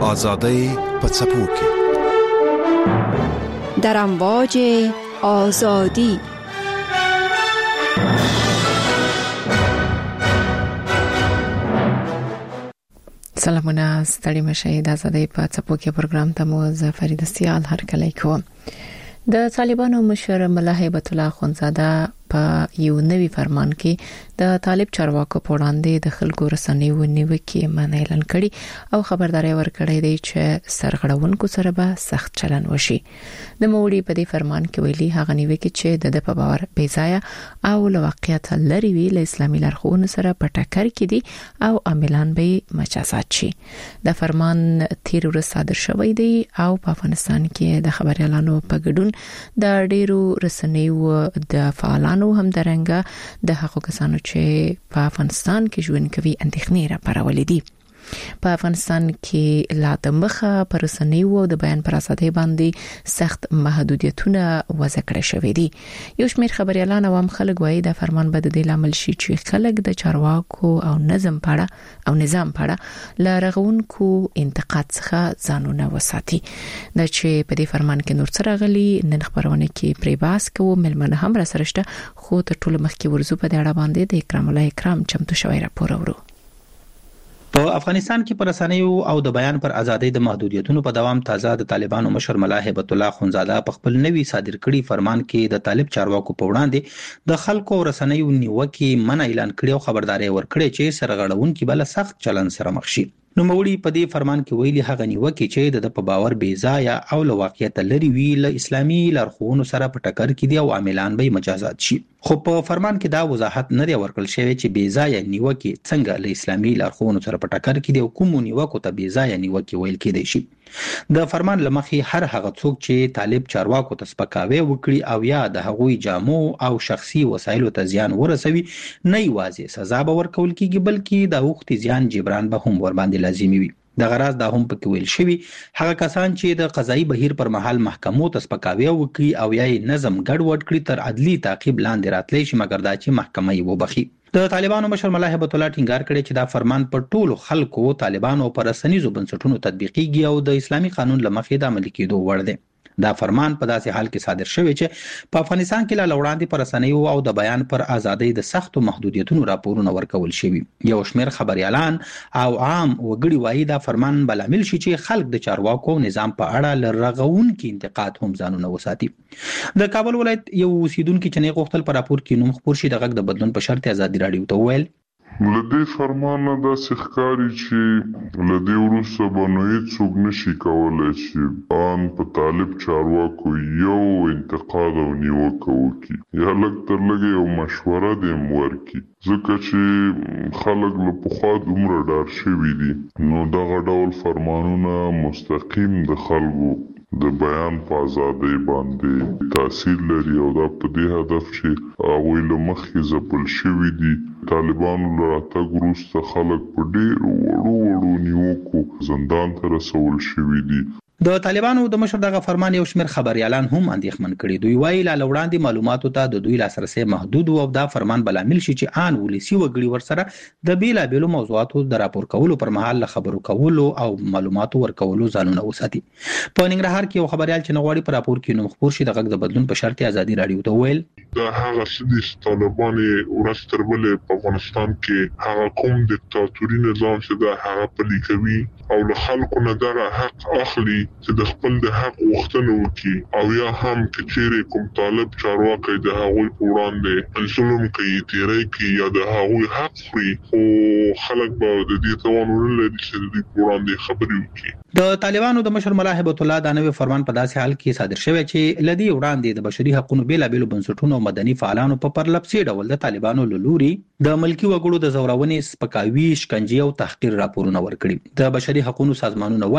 آزادی په څپو کې در امواج آزادی. سلامونه، ستړي مشئ. د آزادی په څپو کې پروګرام ته مو زفرید سیال هرکلی کوم. د طالبانو مشر ملا هیبت الله اخونزاده په یو نوی فرمان کې د طالب چارواکو په وړاندې د خلکو رسنیو نیوکې منع اعلان کړي او خبرداري ورکړې ده چې سرغړونکو سره به سخت چلن وشي. د موړي په دې فرمان کې ویلي هغه نیوکې چې د په باور بې ځای او له واقعیت لري وی له اسلامي لارښوونو سره په ټکر کې دي او عاملان به مجازات شي. د فرمان تیر ورځ صادر شوی دی او په افغانستان کې د خبريالانو په ګډون د ډیرو رسنیو د فعالانو هم درنګه د حقوق کسانو چې په افغانستان کې ژوند کوي اندېښنې راپارولې دي. په افغانستان کې لا د مخه پر رسنیو او د بیان پر ازادۍ باندې سخت محدودیتونه وضع کړي شوې دي. یو شمېر خبريالان او هم خلک وایي د فرمان بد دی لامل شي چې خلک د چارواکو او نظام پاړه لارغونکو انتقاد څخه ځانونه وساتي. د چې په دې فرمان کې نور څه راغلي نن خبرونه کې پری باس کوو. ملمنه هم را سره شته، خو تر ټولو مخکې ورزو په دې اړه باندې د اکرام الله اکرام چمتو شوی راپور اورو. په افغانستان کې پر رسنیو او د بیان پر ازادۍ د محدودیتونو په دوام تازه د طالبانو مشر ملا هیبت الله اخونزاده په خپل نوي صادر کړي فرمان کې د طالب چارواکو په وړاندې د خلکو رسنیو نیوکې منع اعلان کړي او خبرداري ورکړي چې سرغړونکو بل سخت چلن سره مخ شي. نو موړي په دې فرمان کې ویلي هغه نیوکې چې د په باور بې ځای او له واقعیت لري وی له اسلامي لارښوونو سره په ټکر کې دي او عاملان به مجازات شي. خو په فرمان کې دا وضاحت نه دی ورکړل شوی چې بې ځای نیوکې څنګه له اسلامي لارښوونو سره په ټکر کې دي او کوم نیوکو ته بې ځای نیوکې ویل کېدای شي. د فرمان لمخې هر هغه څوک چې طالب چارواکو ته سپکاوی وکړي او یا د هغوی جامو او شخصي وسایلو ته زیان ورسوي نه یوازې سزا به ورکول کېږي بلکې د وختي زیان جبران به هم ور باندې لازمي وي. د غراض دا هم پکې ویل شوی هغه کسان چې د قضایي بهیر پر مهال محکمو ته سپکاوی وکړي او یا نظم ګډوډ کړي تر عدلي تعقیب لاندې راتلی شي مګر دا چې محکمه یې وبخي. د طالبانو مشر ملا هیبت الله ټینګار کړی چې دا فرمان پر ټولو خلکو طالبانو پر رسنیزو بنسټونو تطبیقیږي او د اسلامي قانون لمخې د عملي کېدو وړ دی. دا فرمان په داسې حال کې صادر شوی چې په افغانستان کې لا وړاندې پر رسنیو او د بیان پر ازادۍ د سختو محدودیتونو راپورونه ورکول شوي. یو شمېر خبريالان او عام وګړي وایي دا فرمان بلامل شي چې خلک د چارواکو نظام په اړه لرغونکي انتقاد هم ځانونه وساتي. د کابل ولایت یو اوسیدونکو چې نه غوښتل پر راپور کې نوم خبر شي د غږ د بدلون په شرط ازادي رادیو ته ویل لدې فرمانه دا ښکاري چې لدې وروسته به نو هیڅوک نشي کولی چې ان په طالب چارواکو یو انتقاد او نیوکه وکړي یا لږ تر لږه یو مشوره دې هم ورکړي ځکه چې خلک له پخوا دومره ډار شوي دي. نو دغه ډول فرمانونه مستقیم د خلکو د بیان په ازادۍ باندې تاثیر لري او دا په دې هدف چې هغوی له مخکې ځپل شوي دي. طالبانو له راتګ وروسته خلک په ډېرو وړو نیوکو زندان ته رسول شوي دي. د طالبانو د مشر دغه فرمان یو شمېر خبريالان هم اندېښمن کړي. دوی وایي لا وړاندې معلوماتو ته د دوی لاسرسي محدود او دا فرمان بلامل شي چې ان ولسی وګړي ورسره د بیلابېلو موضوعاتو د راپور کولو پر مهال خبرو کولو او معلوماتو ورکولو ځانونه وساتي. په ننګرهار کې یو خبريال چې نغواړي پر راپور کې نوم خبر شي د غږ د بدلون په شرط ازادي رادیو ته ویل دا هغه سدي طالبانو ورستربل په افغانستان کې هغه کوم دیکتاتوري نظام چې دا هغه پلي کوي او له خلکو نه دغه حق اخلي چې د خپل د حق غوښتنه وکړي او یا هم چې چیرې کوم طالب چارواکي د هغوی په وړاندې ظلم کوي تیری کوي یا د هغوی حق خوري خو خلک به د دې توان نه لري چې د دې په وړاندې خبرې وکړي. د طالبانو د مشر ملا هیبت الله د نوې فرمان په داسې حال کې صادر شوی چې لدی وړاندې د بشري حقوقو بیلابېلو بنسټونو او مدني فعالانو په پرلپسې ډول د طالبانو لوري د ملکی وګړو د زورونې سپکاوي شکنجې او تحقیر راپورونه ورکړي. د بشري حقوقو سازمانونه وایي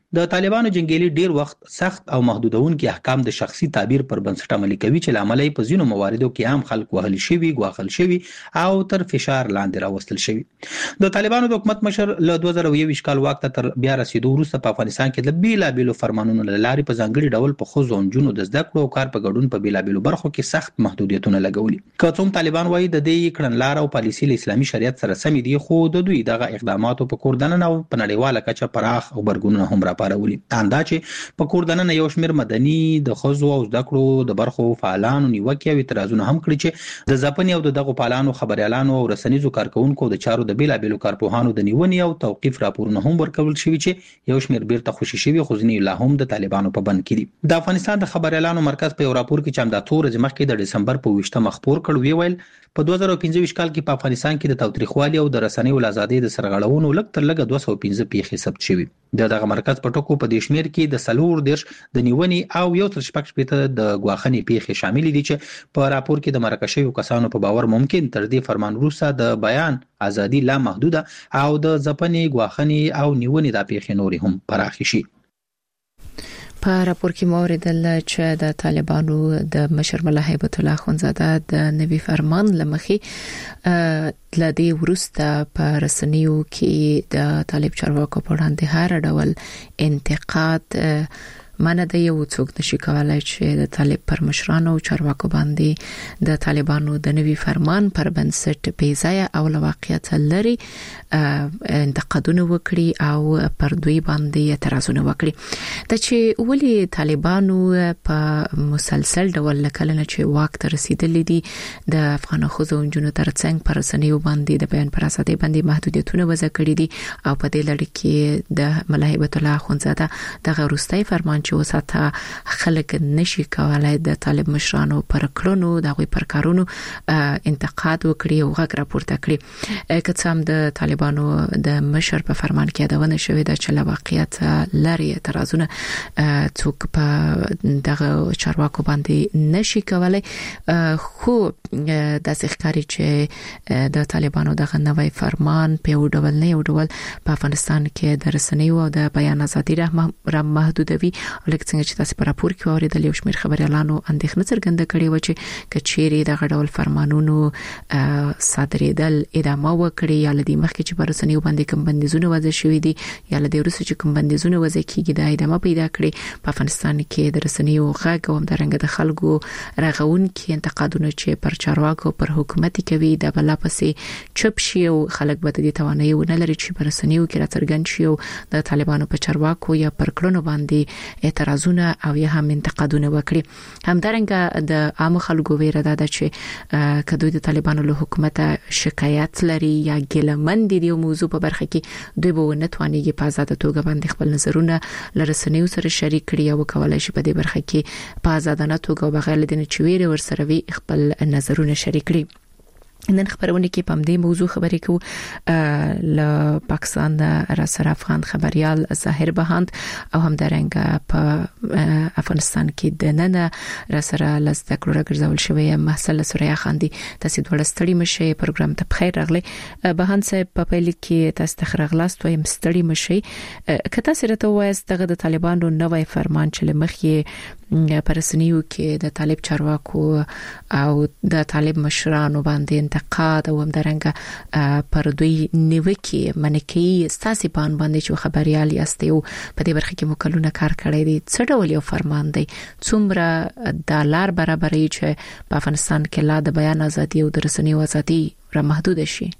د طالبانو جنگیالي ډیر وخت سخت او محدودونکي احکام د شخصي تعبیر پر بنسټ عملي کوي چې لامل یې په ځینو مواردو کې عام خلک وهل شوي غواخل شوي او تر فشار لاندې راوستل شوي. د طالبانو د حکومت مشر له 2021 کال واک ته تر بیا رسیدو وروسته په افغانستان کې د بیلابیلو فرمانونو لارې په ځانګړي ډول په ښځو او نجونو د زده کړو او کار په ګډون په بیلابیلو برخو کې سخت محدودیتونه لګولي. که څوم طالبان وایي د دې کړنلار او پالیسي له اسلامي شریعت سره سم دي، خو د دوی دغه اقداماتو په کوردننه او په نړیواله کچه پراخ خبرګونونه هم راپارولي. اندا چې په کوردننه یو شمېر مدني د ښځو او زده کړو د برخو فعالانو نیوکې او اعتراضونه هم کړي چې د ځپنې او دغه فعالانو خبريالانو او رسنیزو کارکونکو د چارو د بیلابیلو کارپوهانو د نیونې او توقيف راپورونه هم ورکول شوي چې یو شمېر بیرته خوشي شوي خو ځینې لا هم د طالبانو په بند کې دي. د افغانستان د خبريالانو مرکز په یو راپور کې چې هم د تور مخکې د دسمبر په 20 خبر کړ ویل په 2015 کال کې په افغانستان کې د تاوتریخوالي او د رسنیو ازادۍ د سرغړونو لږ تر لږه 215 پیښې ثبت شوي. دغه مرکز په ټکو په دې شمیر کې د سلور دیرش د نیونې او یو تر شپږ شپېته د غواخنې پیښې شامل دي چې په راپور کې د مرکه شویو کسانو په باور ممکن تر دې فرمان وروسته د بیان ازادي لا محدوده او د ځپنې غواخنې او نیونې د پیښې نورې هم پراخ شي. په راپور کې موریدل چې د طالبانو د مشر ملا هیبت الله خونزاده د نوي فرمان لمخي لدی ورسته په رسنیو کې د طالب چارواکو په وړاندې هر ډول انتقاد منه د یو څوک نشي کولای چې د طالب پر مشرانو او چارواکو باندې د طالبانو د نوي فرمان پر بنسټ بیځای او واقعیت لري انتقادونه وکړي او پر دوی باندې اعتراضونه وکړي. د چې ولي طالبانو په مسلسل ډول لکلنه چې واک ته رسیدلې دي د افغان خوځو جنونو ترڅنګ پر رسنیو باندې د بیان پر ازادۍ باندې محدودیتونه وضع کړي دي او په دې لړ کې د ملا هیبت الله خونزاده د غروستای فرمان چې وساته خلک نشي کولای د طالب مشرانو پر کړنو دغه پر کارونو انتقاد وکړي او غږ راپورته کړي. کڅام د طالبانو د مشر په فرمان کې یادونه شوې ده چې له واقعیت لري اعتراضونه څوک په دغه چارواکو باندې نشي کولای، خو د ښکاری چې د طالبانو دغه نوې فرمان په یو ډول نه یو ډول په افغانستان کې د رسنیو او د بیان ازادي را محدودوي. لکه څنګه چې تاسو په راپور کې اوریدل یو شمېر خبريالانو اندېښنه څرګنده کړې و چې کچېری دغه ډول فرمانونو صادرېدل ادامه وکړي یا لدی مخکې چې پر رسنیو باندې کوم بندیزونه وضع شوې دي یا لدی وروسته چې کوم بندیزونه وضع کیږي د ادامه پیدا کړي. په افغانستان کې د رسنیو غږ او همدارنګه د خلکو رغون کې انتقادونه چې پر چارواکو پر حکومت کوي د بلا پسې چپ شي او خلک به د توانایي ونه لري چې پر رسنیو کې راڅرګند شي او د طالبانو په چارواکو یا پر کړنو باندې اعتراضونه او یا هم انتقادونه وکړي. همدارنګه د عام خلکو ویره ده چې کدوې د طالبانو له حکومت شکایت لري یا ګلمن دي د موضوع په برخه کې دوی به نه توانيږي په آزاد توګه باندې خپل نظرونه لرسنیو سره شریک کړي او کولای شي په دې برخه کې په آزادانه توګه او بغیر د چويره ورسره وي خپل نظرونه شریک کړي. نن خبرونه کې په دې موضوع خبرې کوو له پاکستان د راسر افغان خبريال ظاهر بهاند او همدارنګه په افغانستان کې د نن راسر لسته کړه ګرځول شوی محسل سوریا خاندي. تاسو د ورستړي مشه پروګرام ته بخیر راغلی. بهاند صاحب په پیل کې تاسو تخرغلاست وایم ستړي مشه کته سره ته وایست دغه د طالبانو نوې فرمان چې لمخې پرسنیو کې د طالب چارواکو او د طالب مشرانو باندې انتقاد او همدارنګه پر دوی نیوکي منکي ستاسي پان باندې چې خبريال یاستي او په دې برخه کې مکلونه کار کړی دي څه ډول یو فرمان دی څومره د لار برابرۍ چې په افغانستان کې لا د بیان ازادي او د رسنیو ازادي را محدود شي.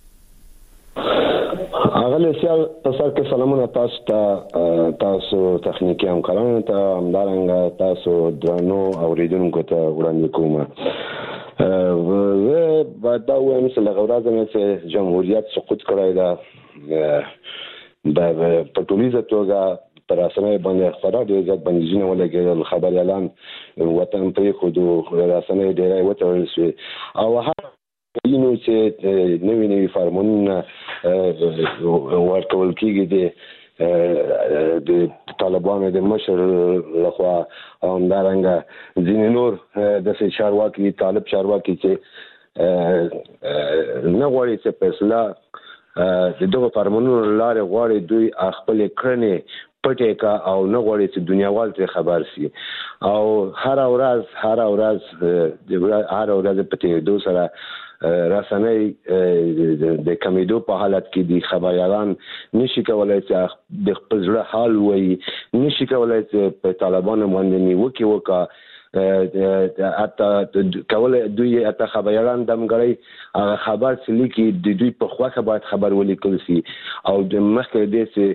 اغلی سیال تاسو کې سلامونه تاسو تخنیکی همکارانو ته همدارنګه تاسو درنو اوریدونکو ته وړاندې کوم. و بعد دا وایم چې لغورازه مې جمهوریت سقوط کړی دا د پټولیزه توګه پر اسنه باندې خبره ډېر ځات بندیزونه ولګېدل خبريالان وطن پرې خو د رسنۍ ډېرای وترل شو او اینو چې نوې فرمانونه ورکول کېږي د طالبانو د مشر لخوا همدارنګه ځینې نور د چارواکي طالب چارواکي چې نه غواړي چې فیصله دغه فرمانونو لارې غواړي دوی خپل کړنې پټه کا او نه غواړي چې دنیاوال ته خبر شي او هر ورځ په تیریدو سره رسنۍ د کمیدو په حالت کې دي خبريالان نشي کولای چې د خپل ځړه حال وایي نشي کولای چې په طالبانو باندې نیوکه وکړي اته کول دوی اته خبريالان دمګړی خبر سلی کې د دوی په خواخه باید خبر ولیکل شي او د مخکې د سي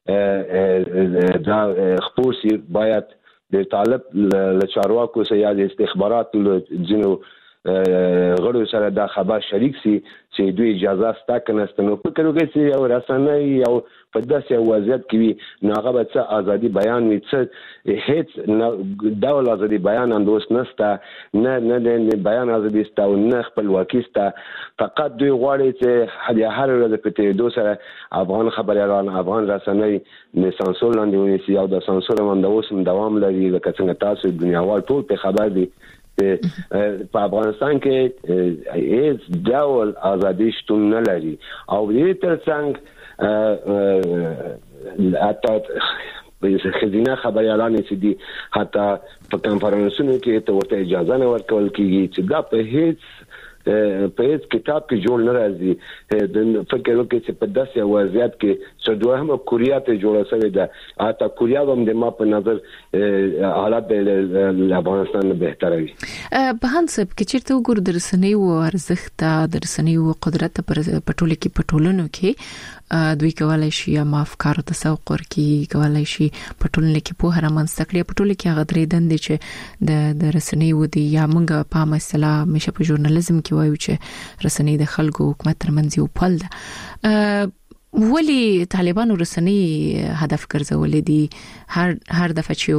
دا خپوسی باید د طالب لچارواکو سره یا د استخبارات جنو غړو سره دا خبر شریک سي چې دوی اجازه ستا کنهستنو په کړو کې چې یو رسنۍ یو په داسې وضعیت کې وي نو هغه به څه ازادي بیان وي څه هیڅ ډول ازادي بیان اندوس نسته نه بیان ازادي ستا او نه خپلواکي ستا فقط دوی غواړي چې هر ورځ په تیریدو سره افغان خبريالان افغان رسنۍ نه سانسور لاندې ونیسي او د سانسور باندې اوس دوام لري لکه څنګه تاسو دنیاوال ټول په خبر دي په افغانستان کې هیڅ ډول ازادي شتون نه لري او دې ترڅنګ اته خزینه خبريالان چې دي حتی په کانفرنسونو کې ته ورته اجازه نه ورکول کیږي چې دا په هیڅ کتاب کې جوړ نه راځي د فکر وکړي چې په داسې وضعیت کې چې دوهمه کوریا ته جوړه شوې ده اته کوریا هم د ما په نظر حالات د افغانستان بهتره وي په هانسب کې چیرته وګور درسنۍ او ارزښت درسنۍ او قدرت پر پټول کې پټولونو کې دوی کولای شي ما افکار تسوق ورکي کولای شي پټولنه کې په هر منځکړي پټول کې غدري دند چې د رسنۍ ودی یا موږ په مسله مشه په ژورنالیزم کې وایو چې رسنۍ د خلکو حکومت ترمنځ یو پل ده ولی طالبانو رسنۍ هدف ګرځولې دي هر دفعه چې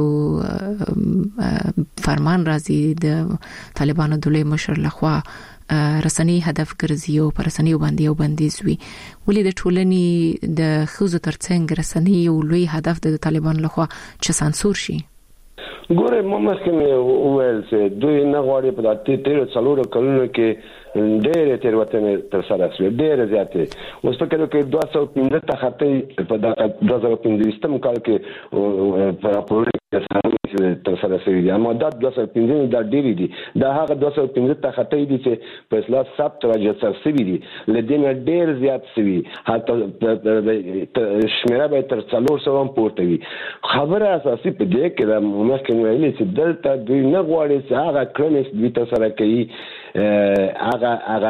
فرمان راځي د طالبانو د لوی مشر لخوا رسنۍ هدف ګرځي او پر رسنۍ باندې یو بندیز وي ولې د ټولنې د خوځو ترڅنګ رسنۍ یو لوی هدف د طالبانو لخوا چې سانسور شي ګوره ممکن ویل چې دوی نه غواړي په داتې 13 کلونو کې ډېر تیروتنې تر سره شوې ډېر زیاتې اوس په کله کې 215 ته خطې په 2015 کال کې په راپور تر سره شوې دي اما دا 2015 دا ډېری دي دا هغه 215 ته خطې دي چې په اصلاح ثبت راځي شوې دي لدینه ډېر زیات شوي حتی شمیره به تر 400 هم پورته وي خبره اساسي په دې کې دا ممکن ویلي چې دلته دوی نه غواړي چې هغه کړنې دوی تر سره کوي هغه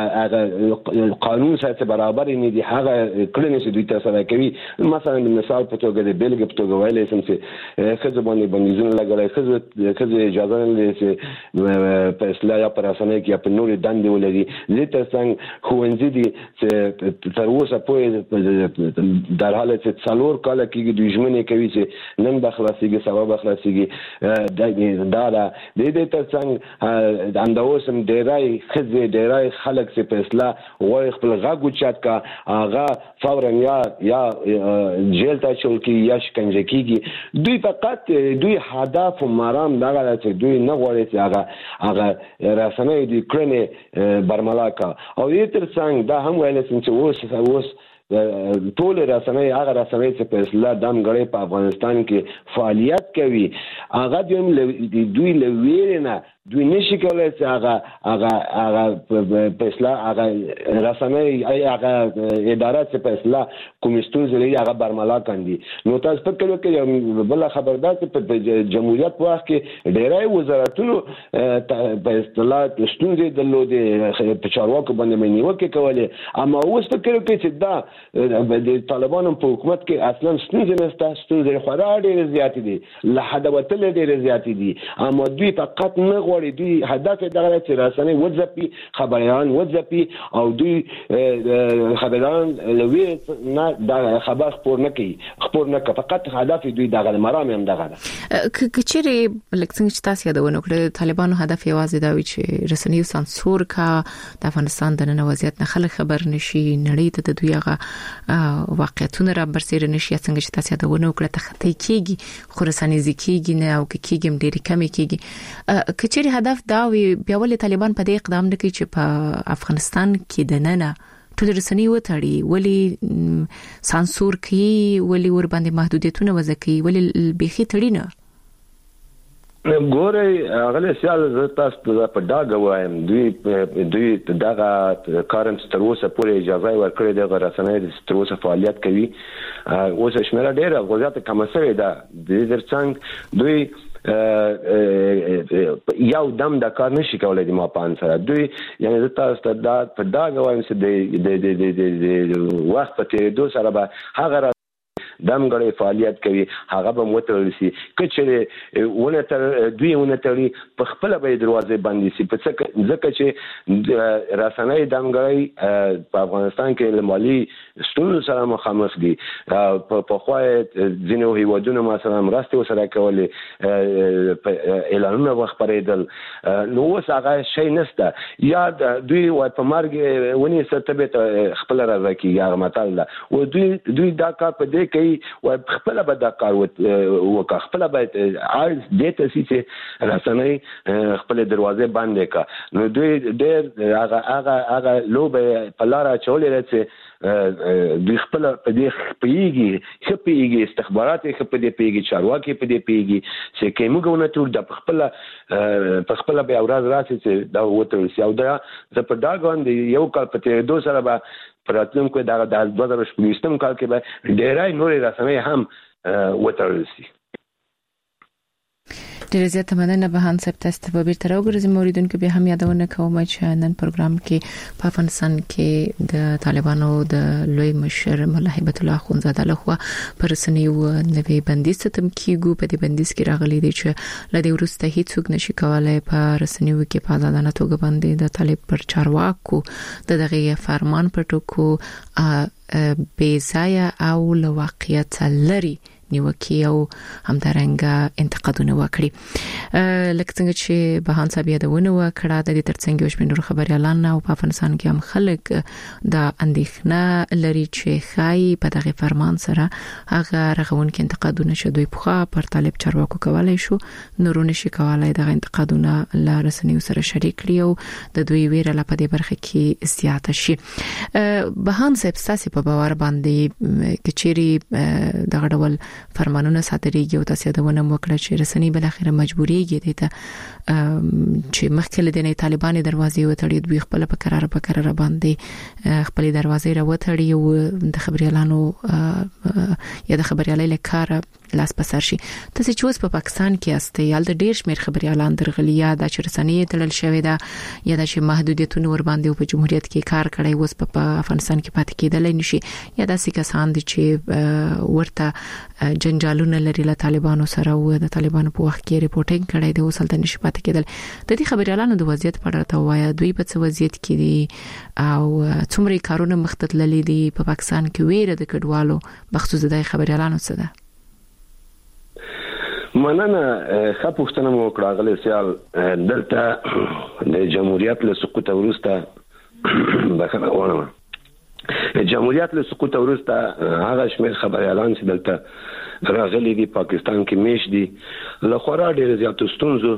قانون سره برابر نه دي هغه کړنې چې دوی تر سره کوي مثلا مثال په توګه د بیلګې په توګه ویلې سم چې خځه باندې بندیزونه لګولای خځه اجازه نه لري چې په اصلاح یا پر اسانه کې په نورې دندې ولري لته څنګه خوندې دي چې تر اوسه په در حال چې څلور کال کې دوی ژمنه کوي چې نن بخلاصيږي سبا بخلاصيږي دا د دې ترڅنګ اندوسم ډیرای خزه ډیرای خلک چې په اصلاح وای خپل غاګو چات کا اغا فورا یا جیل ته چول کی یا شکنجه کیږي دوی فقط دوی هدف و مرام دغه چې دوی نه غواړي چې هغه رسنۍ دي کړنه برملاکا او یې ترڅنګ دا هم ویل چې اوس ټول رسنۍ هغه رسنۍ چې په اصلاح دمګړې په افغانستان کې فعالیت کوي هغه دوی لویرنه دوی نشي کولای چې هغه په اصلاح هغه رسنۍ هغه اداره چې په اصلاح کومستون زلي هغه برملا کاندي نو تاسو په کلو کې بل خبردار چې په جمهوریت په وخت کې ډېرای وزارتونو په اصطلاح ستونزې درلودې په چارواکو باندې نیوکه کولې اما اوس په کلو کې چې دا د طالبانو په حکومت کې اصلا ستونزې نشته ستونزې خورا ډېرې زیاتې دي له حد وتلې ډېرې زیاتې دي اما دوی فقط نه دوی هدف دغه چې رسنۍ وځپي خبريان وځپي او دوی خبريان لوي نه دا خبر خبر نه کوي فقط هدف دوی دغه مرام هم دغه کچېری لکه څنګه چې تاسو یادونه کړې طالبانو هدف یوازې دا وي چې رسنۍ سانسور کا د افغانستان د نن وضعیت نه خلک خبر نشي نړۍ ته د دوی هغه واقعیتونه را برسېره نشي څنګه چې تاسو یادونه وکړه ته خطي کیږي خو رسنۍ ځکیږي نه او کیږي ډېری کمی کیږي کچېری هدف دا وي بیا ولې طالبان په دې اقدام نه کوي چې په افغانستان کې د نن ټول رسنۍ وتړي ولی سانسور کوي ولی ور باندې محدودیتونه وځي ولی بيخي تړي نه ګوري هغه سیال تاسو په داګه وایم دوی دغه کارم تر اوسه پورې اجازه ورکړې د رسنۍ تر اوسه فعالیت کوي اوس شمیره ډیره غوځات کم سوي ده د درڅنګ دوی یو دم د کار نشي کولای د ما پان سره دوی یعنی تاسو ته دا په داګه وایم چې د وخت په تیریدو سره به هغه دمګړې فعالیت کوي هغه به مترل شي کچې ونه تر دوی ونه تري په خپل به دروازه باندې شي په ځکه چې رسنۍ دمګړې په افغانستان کې مالی ستونزو سره مخامخ دي په خوای ځینو هیوادونو مثلا مرسته سره کولې اعلانونه وخبرېدل نو اوس هغه شی نشته یا دوی وای په مرګ ونی ستبه خپل راځي یا متل او دوی دا کار په دې کې و خپل به د کار وکړه خپل به عرض دته چې رسنۍ خپل دروازه باندې کا نو دوی ډېر هغه لوبه په لار چولې راځي دوی خپل په دې پیږي استخبارات په دې پیږي چارواکي په دې پیږي چې کومګونه ټول د خپل به اورز راسي چې دا وته سي او دا په دا غوند یو کال په دې دوه سره به پراتلونکو د 2018 کال کې به ډېرای نورې رسنۍ هم وترل شي ډېر زیات مننه به هان صاحب تاسو ته بیرته راوګرځم موریدونکو به هم یادونه کوم چې نن پروګرام کې په افغانستان کې د طالبانو د لوی مشر مولا هیبت الله اخونزاده لخوا پر رسنیو نوې بندیز ته کیږي په دې بندیز کې راغلي دي چې لدې ورسته هیڅوک نشي کولای په رسنیو کې په آزادانه توګه باندې د طالب پر چارواکو دغه فرمان پر ټکو بې ځای او لواقعیت لري نیوکي او همدارنګه انتقادونه وکړي لکه څنګه چې بهان صاحب یادونه وکړه د دې ترڅنګ یو شمېر خبريالان او په افغانستان کې هم خلک د اندېښنه لري چې خای په دغه فرمان سره هغه رغون کې انتقادونه شوي په پر طالب چارواکو کولای شو نورونه شي کولای د انتقادونه لا رسنیو سره شریک کړي او د دوی ویره لا په دې برخه کې زیاته شي بهان صاحب تاسو په باور باندې کچيري دغه ډول فرمانونه صادرېږي او تاسو د ونه وکړه چې رسنۍ بل اخر مجبورېږي ته چې مخکې د طالبان دروازې وتړي دوی خپل په قرار باندې خپل دروازې را وتړي او د خبريالانو یا د خبريالۍ لکاره لاس پسر شي تاسو چې اوس په پاکستان کې استه یال د ډېر شمېر خبريالان درغلیا د رسنۍ تړل شوی دا یا د محدودیتونو ور باندې په جمهوریت کې کار کړی اوس په افغانستان کې پاتې کېدل نشي یا د سکهان دي چې ورته جنجالونه لري له طالبانو سره او د طالبانو په وخت کې ریپورټینګ کړی دی وسلته نشي پاتې کېدل د دې خبريالانو د وضعیت په اړه ته وایا دوی په څه وضعیت کې دي او څومره کارونه مختلف دي په پاکستان کې ویره د کډوالو بخصوص د خبريالانو څه ده مننه ښه پوښتنه مو وکړه غلې سیال دلته د جمهوریت له سقوط وروسته بخنه وانه جمهوریت له سقوط وروسته هغه شمېر خبريالان چې دلته راغلي دي پاکستان کې میش دي له خورا ډېر زیاتو ستونزو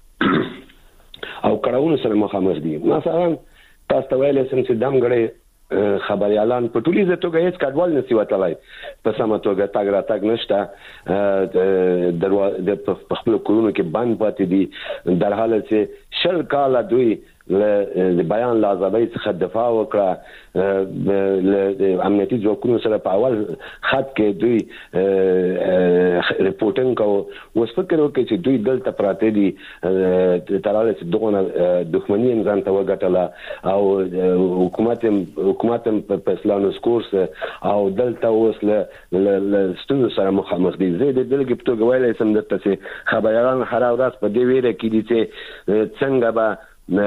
او کړهونو سره مخامخ دي مثلا تاسو ویلې چې دمګړې خبريالان په ټولي زتوګه هیڅ کډوال نسی وتلای په سمه توګه تاګ را تاګ نشته د خپل کورونو کې بند پاتې دي در حال چې شل کال دوی د بیان لازمي څخه دفاع وکړه د امنیتي ځواکونو سره په اول خط کې دوی ریپورټینګ کوي اوس فکر وکړي چې دوی دلته پراته دي تراله چې دغه دښمنی انسان ته وګټله او حکومت په اسلامي کورس او دلته اوس له ستونزو سره مخامخ دي زه د دلګ په توګه ویلای سم دلته چې خبريالان هر ورځ په دې ویره کې دي چې څنګه به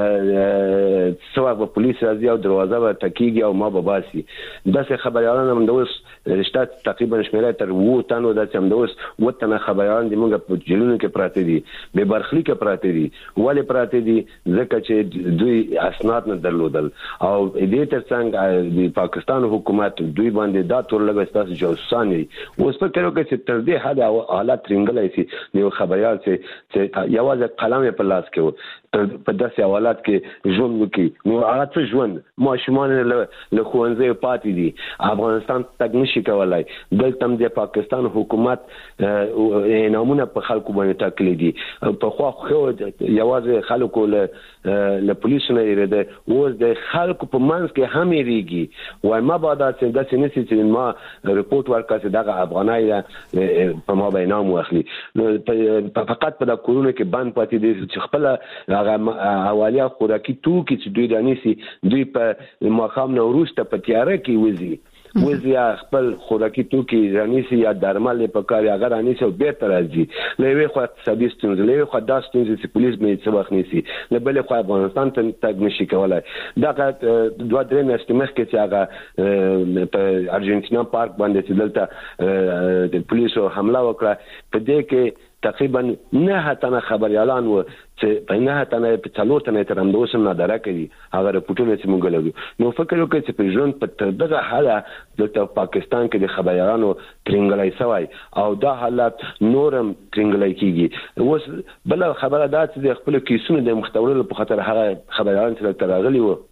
سواء پولیس راځي او دروازه به ټکیږي او ما به باسي داسې خبريالان هم د اوس رشتہ تقریبا شمیره تر 2 تنو داسې هم د اوس وطن خبريالان د موږ په جلونو کې پراته دي به برخلي کې پراته دي ولې پراته دي ځکه چې دوی اسناد نه درلودل او دې ترڅنګ د پاکستان حکومت دوی باندې دا تور لګي تاسو جوساني اوس په کړو کې چې تر دې حد حالات رنګلای شي نو خبريال چې یوازې قلم په لاس کې په داسې حالات کې ژوند وکړي. نو هغه څه ژوند ماشومان له ښوونځي پاتې دي، افغانستان تګ نشي کولای. دلته د پاکستان حکومت انعامونه په خلکو باندې ټاکلي دي. په خو یوازې خلکو له پولیسو نه یریده، اوس د خلکو په منځ کې هم یریږي. وای ما بعد داسې نشي چې ما رپورټ ورکړم دغه افغانای په ما به انعام واخلي. فقط په د کورونه کې بند پاتې دي چې خپل اولیا خوراکي توکي چې دوی رانیسي، دوی په ماخام نو وروسته په تیاره کې وزي خپل خوراکي توکي رانیسي یا درمل په کار هغه رانیسي او بیرته راځي. له یوه خوا اقتصادي ستونزې، له یوه خوا دا ستونزې چې پولیس مې څه وخت نیسي، له بلې خوا افغانستان ته تګ نشي کولای. دغه 2-3 میاشتې مخکې چې هغه په ارجنټینا پارک باندې چې دلته د پولیسو حمله وکړه، په دې کې تقریبا 9 تنه خبريالان و چې په 9 تنه په 4 تنه تر هم دوسم نه درکړي هغه رپورټونه چې مونږ لرو. نو فکر وکړئ چې په ژوند په دغه حالت د پاکستان کې د خبريالانو ترنګلای سوی او دا حالت نورم ترنګلای کیږي. اوس بل خبره دا چې د خپل کیسونو د مختورلو په خاطر هغه خبريالان چې ترغلي وو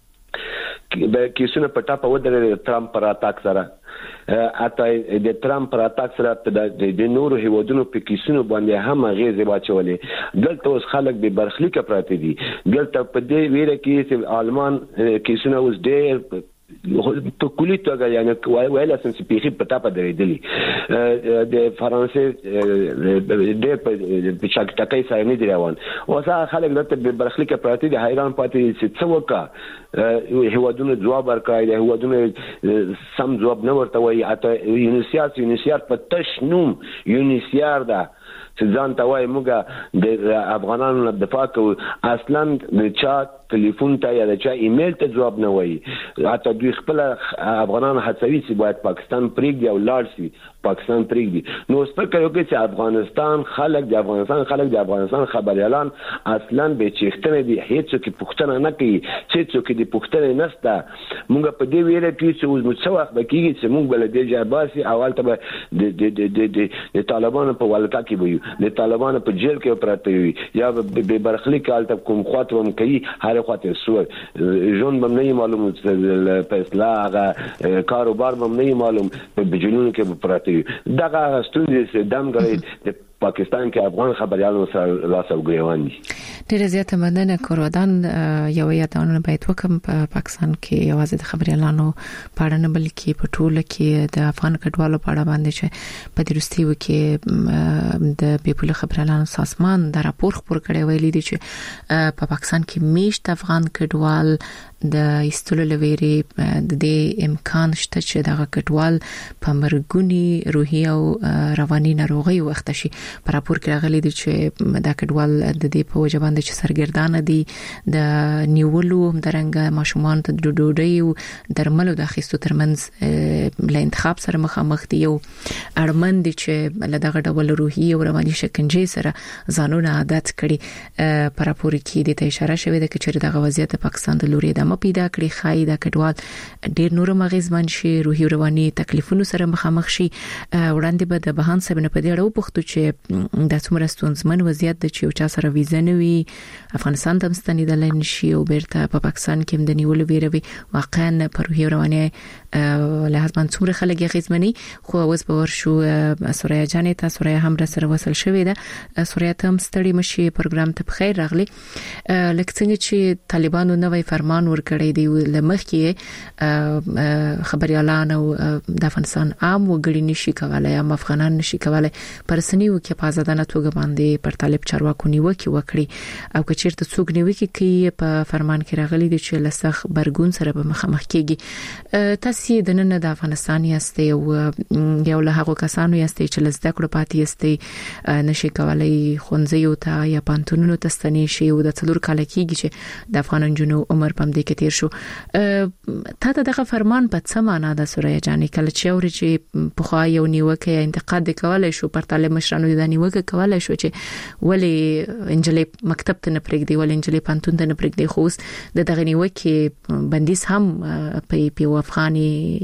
به کیسونه پټا په ودرې ترامپ پر اتاک سره اته د ترامپ پر اتاک سره د نورو هیوادونو په کیسونو باندې هم غیزه واچولې. دلته اوس خلک به برخلیک پراته دي. دلته په دې ویره کې چې آلمان کیسونه اوس ډېر په کلی توګه یعنی ویل اساس پیخي پتا په درېدلی د فرانسې ډېر په چاکټکای سره نه دی روان. اوس خلک دلته برخلیک پراته دي، حیران پاتې چې څه وکړه. هیوادونو جواب ورکړی دی، هیوادونو سم جواب نه ورته وایي. اته یونیسیار په تش نوم یونیسیار ده چې ځان ته وایي موږ د افغانانو نه دفاع کوو، اصلا د چا ټلیفون ته یا د چا ایمیل ته جواب نه وایي. حتی دوی خپل افغانان هڅوي چې باید پاکستان پرېږدي او لاړ شي، پاکستان پرېږدي. نو فکر وکړئ چې افغانستان خلک د افغانستان خبريالان اصلا به چیختنه دي، هیڅ څوک پوښتنه نه کوي، چې څوک دې پوښتنه نشته. موږ په دې ویره کې چې اوس څه وخت بکیږي چې موږ بل دې جاباسي اول ته د طالبانو په ولکه کې وي، د طالبانو په جیل کې پراته وي، یا به برخلیک حالت کوم خاطر هم کوي، هر خاطر سو ژوند هم نه معلوم، په اصلاح کاروبار هم نه معلوم، په بجنون کې پراته وي. دغه ستونزې دم غړي د پاکستان کې افغان خبريالانو سره لاس او ګریوان دي. ډیره زیاته مننه کورودان. یو یادونه باید وکم په پاکستان کې یوازې د خبريالانو پاړه نه بلکې په ټوله کې د افغان کډوالو پاړه باندې چې په دروستیو کې د پیپل خبريالانو سازمان د راپور خبر کړی ویلي دي چې په پاکستان کې میشت افغان کډوال د استلو لويري د دې امکان شته چې دغه کډوال په مرګونی روحي او رواني ناروغي وخت شي. پر راپور کې راغلي دي چې دا کډوال د دې په وجه باندې چې سرګردان دي، د نیولو همدارنګه ماشومان ته د ډوډۍ او درملو د اخیستو ترمنځ له انتخاب سره مخامخ دي. او اړمن دي چې له دغه ډول روحي او رواني شکنجې سره ځانونه عادت کړي. پر راپور کې د اشاره شوې ده چې دغه وضعیت پاکستان د لوري د پیدا کړی خای دا کډوال ډیر نور مغزمن شي، روحي رواني تکلیفونو سره مخامخ شي. وړاندې به د بهان سبنه په دې اړه وپوښتو چې د څومره ستونزمن وضعیت د چې چا سره ویزه نه وي، افغانستان ته مستنیدل نشي او بیرته په پاکستان کې د نیولو ویروي واقعا په روحي رواني لحاظ باندې څومره خلک غیزمني. خو اوس به ورشو سوریا جانې ته، سوریا هم را سره وصل شوې ده. سوریا ته هم ستړي مشي، پروګرام ته بخیر راغلي. لکه څنګه چې طالبانو نوې فرمان ورکړی دی لمخکې خبريالان او د افغانستان عام وګړي نشي کولای، عام افغانان نشي کولای پرسنیو کې په آزادانه توګه باندې پر طالب چارواکو نیوکه وکړي. او که چیرته څوک نیوکه کوي په فرمان کې راغلي دي چې لسخ برګون سره به مخامخ کیږي. تاسو د نن د افغانستان یاستئ او یو له هغو کسانو یاستئ چې لزده کړو پاتې یاستئ، نشي کولای خونځیو ته یا پانتونونو ته ستنې شي او د څلور کال کېږي چې د افغان جنو عمر پم دې کې تیر شو. تا ته دغه فرمان په څه معنا ده سوریا جانې؟ کله چې اوري چې په خوا یو نیوکه یا انتقاد کولای شو پر طالب مشرانو د نیوکه کولای شو چې ولی انجلې مکتب ته نه پرېږدي، ولی انجلې پانتون ته نه پرېږدي، خو د دغه نیوکه بندیز هم په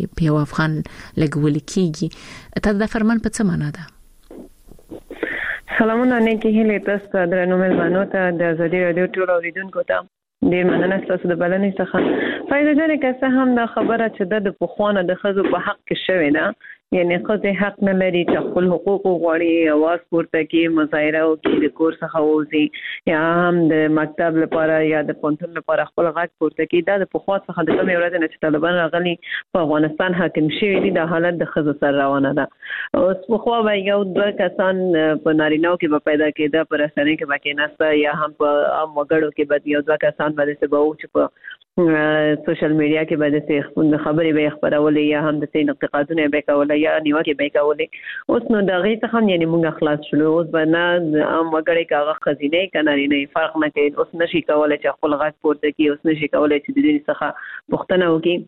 افغان لګول کیږي. تا د فرمان په څه معنا ده؟ سلامونه نیکی هیله تاسو ته درنو ملمنو ته د ازادي رادیو ټول اوریدونکو ته ډیر مننه تاسو د بلنې څخه. فایده جان که څه هم د خبره چې د پخوانه د خزو په حق کې شوې ده، یعنی خزه حق نه لري چې خپل حقوق غواړي، आवाज پورته کوي، مظاهره کوي، د کور څخه وځي یا هم د مکتب لپاره یا د پونتون لپاره خپل غږ پورته کوي. دا د پخوا څخه د کومې ورځې نه چې طالبان راغلي په افغانستان حاکم شوي دي، د حالت د خزو سره روانه ده. اوس پخوا به یو دوه کسان په نارینه‌و کې به پیدا کېده، پر رسنۍ کې به کېناسته، یا هم په عام وګړو کې به یو دوه کسان به داسې به وو چې په سوشل میډیا کې به د خبرې به خبرولې یا هم د څه انتقادونه به کولې یا نیوکه به کولې. اوس نو دغه څخه هم یعنی موږ خلاص شلو. اوس به نه عام وګړي کاغه خزینه کناري نه فرق نه کوي. اوس نشي کولای چې خپل غږ پورته کړي، اوس نشي کولای چې د دې څخه پوښتنه وکړي.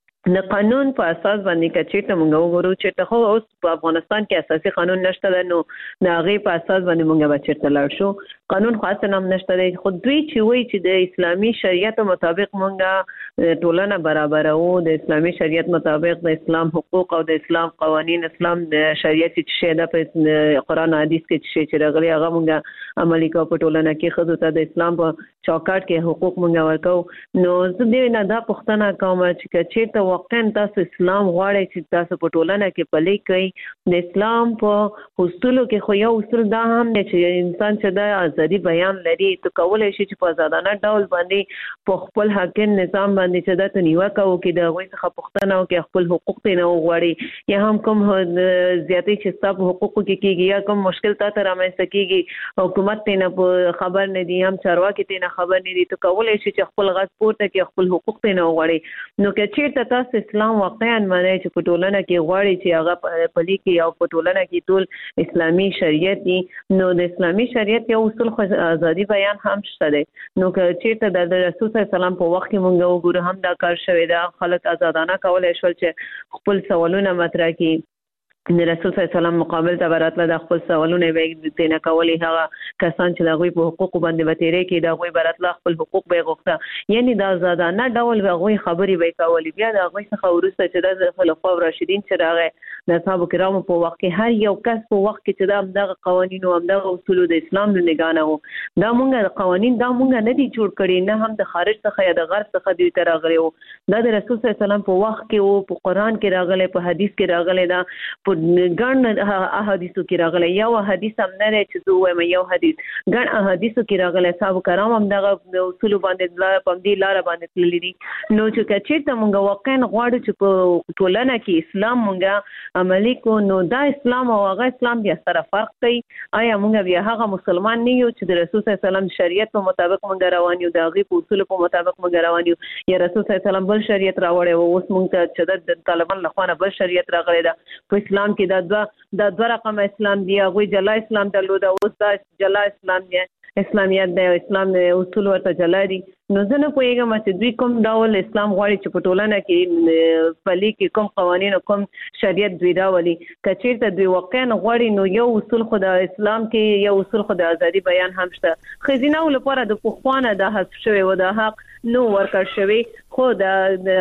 د قانون په اساس باندې کچېته موږ وګورو چې ته خو اوس په افغانستان کې اساسي قانون نشته ده، نو د هغه په اساس باندې موږ به چیرته لاړ شو. قانون خاص نام نشته ده. خو دوی چې وایي چې د اسلامي شریعت مطابق موږ ټولنه برابر او د اسلامي شریعت مطابق د اسلام حقوق او د اسلام قوانین، اسلام د شریعت چې شه ده په قرآن حدیث کې چې راغلي هغه موږ عملي کوو په ټولنه کې. خو ته د اسلام په چوکاټ کې حقوق موږ ورکو. نو زه دې نه دا پوښتنه کوم چې چیرته واقعا تاسو اسلام غواړئ چې تاسو په ټولنه کې پلي کړئ، د اسلام په اصولو کې خو یو اصول دا هم دی چې انسان چې د ازادي بیان لري، ته کولای شي چې په آزادانه ډول باندې په خپل حاکم نظام باندې چې دا ته نیوکه وکړي، د هغوی څخه پوښتنه وکړي، خپل حقوق ته نه وغواړي، یا هم کوم زیاتې چې ستا په حقوقو کې کېږي یا کوم مشکل تا ته رامنځته کېږي، حکومت ته نه خبر نه دي، هم چارواکي ته نه خبر نه دي، ته کولای شي چې خپل غږ پورته کړي، خپل حقوق ته نه وغواړي. نو که چیرته تاسو اسلام واقعا معنی چې په ټولنه کې غواړي چې هغه پلي کې او په ټولنه کې ټول اسلامي شریعت دي، نو د اسلامي شریعت یو اصول خو ازادي بیان هم شته دی. نو که چیرته د رسول صلی الله علیه وسلم په وخت کې مونږ وګورو هم دا کار شوی دا، خلک آزادانه کولای شول چې خپل سوالونه مطرح کړي. د رسول صلی الله علیه وسلم مقابل ته براتله د خپل سوالونه به تنه کولی، هغه کسان چې د غوي په حقوق باندې وتیری کې د غوي براتله خپل حقوق به غوښته، یعنی د آزادانه ډول به غوي خبري به کولی. بیا د غوي څخه ورسته چې د خلفای راشدین چې راغی د اصحاب کرامو په وخت کې هر یو کس په وخت کې چې دغه قوانین او دغه اصول د اسلام نه نگانه وو، دا مونږه قوانین دا مونږه نه دي جوړ کړي، نه هم د خارج څخه یا د غرب څخه دوی ته راغلي وو. دا د رسول صلی الله علیه وسلم په وخت کې او په قران کې راغلي، په حدیث کې راغلي، دا په ګڼ احادیثو کې راغلي. یو حدیث هم نه لري چې زه وایم یو حدیث، ګڼ احادیثو کې راغلي. اصحاب کرام هم دغه اصول باندې په دې لار باندې تللي دي. نو چې چېرته مونږ واقعا غواړو چې په ټولنه کې اسلام مونږ عملي کو، نو دا اسلام او هغه اسلام بیا سره فرق کوي. آیا مونږ بیا هغه مسلمان نه یو چې د رسول صلی الله علیه وسلم شریعت په مطابق مونږ روان یو، د هغې په اصولو په مطابق مونږ روان یو، یا رسول صلی الله علیه وسلم بل شریعت راوړی و، اوس مونږ ته چې د طالبان له خوا نه بل شریعت راغلی ده. په اسلام کې دا دوه رقم اسلام دی، هغوی جلا اسلام درلوده، اوس دا جلا اسلام دی، اسلامیت دی، اسلام اصول ورته جلا دي. نو زه نه پوهېږم چې دوی کوم ډول اسلام غواړي چې په ټولنه کې پلي کې کوم قوانین او کوم شریعت دوی راولي. که چېرته دوی واقعا غواړي نو یو اصول خو د اسلام کې یو اصول خو د ازادي بیان هم شته. ښځینهو لپاره د پخوانه د حذف شوی و، د حق نو ورکړ شوی، خو د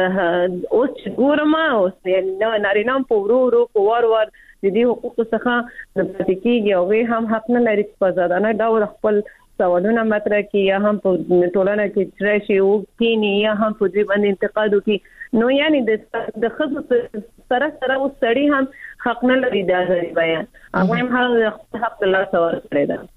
اوس چې ګورم اوس یعنې نارینه هم په ورو ورو په وار وار د دې حقوقو څخه پاتې کېږي او هغوی هم حق نه لري چې په آزادانه ډول خپل سوالونه مطرح کړي، یا هم په ټولنه کې چې راشي وکینی، یا هم په دې باندې انتقاد وکړي. نو یعنی د ښځو سره اوس سړي هم حق نه لري د ازادي بیان، هغوی هم حق د لاسه ورکړی ده.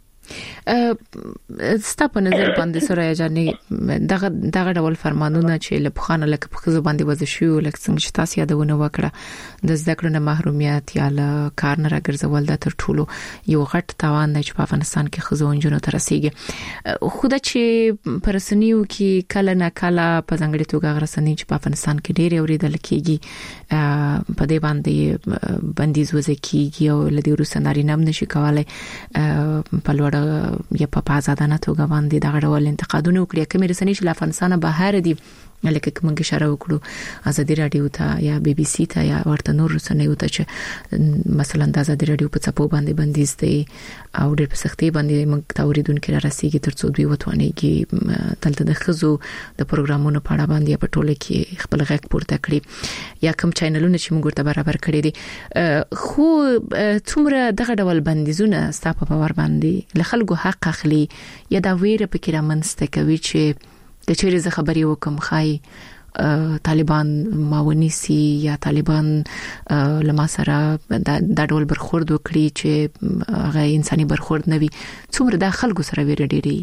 ستا په نظر باندې سره جانې دغه ډول فرمانونه چې له پخوانه لکه په خزو باندې وځي شو، لکه څنګه چې تاسو یادونه وکړه د زده کړو نه محرومیت یا له کار نه راګرځول د تر ټولو یو غټ تاوان دی چې په افغانستان کې خزو انجونو ته رسیږي. خو دا چې پرسنیو کې کله نه کله په ځانګړي توګه غرسنی چې په افغانستان کې ډېر اوریدل کېږي، په دې باندې بندیز وځي کېږي او لدی روسه نارینه هم نشي کولای په یا په آزادانه توګه باندې دغه ډول انتقادونه وکړي. کومې رسنۍ چې له افغانستان بهر دي لکه کومه اشاره وکړو ازادي رادیو ته یا بي بي سي ته یا ورته نور رسنیو ته چې مثلا د ازادي رادیو په څپو باندې بندیز دی او ډېر په سختي باندې موږ توریدونکو را رسیدي ترڅو دوی وتوانيږي دلته د خزو د پروګرامونو په اړه باندې په ټوله کې خپل غږ پورته کړي یا کوم چینلونه چې موږ ورته برابر کړی دي خو څومره دغه ډول بندیزونه ستاسو په باور باندې له خلکو حق اخلي یا دا ویره پکې رامنځته کوي چې د چیرې ز خبري وکم خای طالبان ماونيسي یا طالبان لما سره د ډول برخورد وکړي چې هغه انساني برخورد نوي څومره د خلکو سره ویره ډېری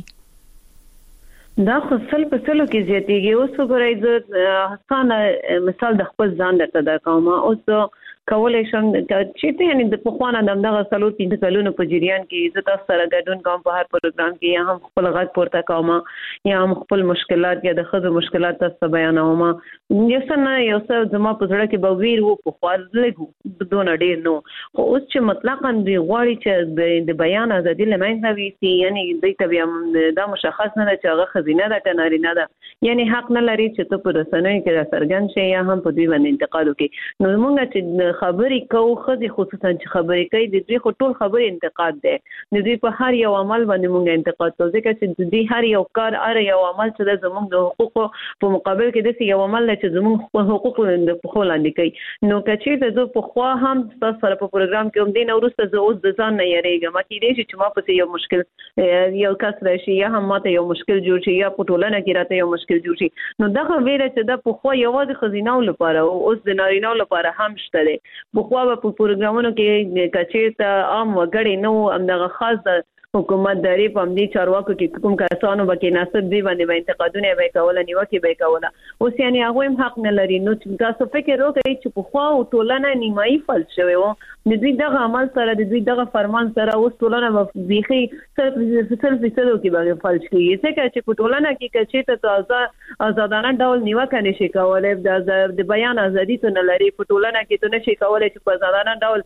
دا خو سل په سلو کې زیاتېږي اوس وګورئ زه حسانه مثال د خپل ځان درته دا کوم اوس کولای شم چې ته یعنی د پخوانه دغه سلور 3 کلونو په جریان کې زه تاسو سره ګډون کوم په هر پروګرام کې یا هم خپل غږ پورته کوم یا هم خپل مشکلات یا د خزو مشکلات تاسو بیانوم یو څه زما په زړه کې به ویر وو په خپل لګو دونه ډیر نو خو اوس چې مطلقاً دی غواړي چې د بیان ازادي لمنځه وي یعنی د طبيعه دا مشخص نه چې هغه خزینه ده کناري نه ده یعنی حق نه لري چې ته په رسنۍ کې سرګن شې یا هم په دوی باندې انتقاد وکړي نو موږ چې خبرې کوو خزي خصوصا چې خبرې کوي د دوی ټول خبرې انتقاد ده د دوی په هر یو عمل باندې موږ انتقاد کوو ځکه چې د دوی هر یو کار هر یو عمل چې زموږ د حقوقو په مقابل کې د یو عمل چې زموږ خپل حقوق د په وړاندې کوي نو کچې د په خوا هم تاسو سره په پروګرام کې هم دین اورسته زه اوس د ځان نه یریږم چې دې چې ما په یو مشکل یو کس راشي یا هم ماته یو مشکل جوړ شي یا په ټولنه کې راته یو مشکل جوړ شي نو دغه ویره چې د په خوا یوازې خزینو لپاره اوس د نارینو لپاره هم شته ده بخوا په پروګرامونو کې کچې ته عام وګړي نو همدغه خاص حکومت داري په دې چارواکو کې کوم کسانو بکې ناسب دی باندې انتقادونه به کوله نیوکه به کوله اوس یعنی هغه هم حق نه لري نو تاسو فکر وکړئ چې په خوا او ټولنه نیمایي فل شوی و د دوی دغه عمل سره د دوی دغه فرمان سره اوس ټولنه بيخي صرف فیصدو کې به فل شي ځکه چې په ټولنه کې کچې ته آزادانه ډول نیوکه نشي کولای د بیان ازادي ته نه لري په ټولنه کې ته نشي کولای چې په آزادانه ډول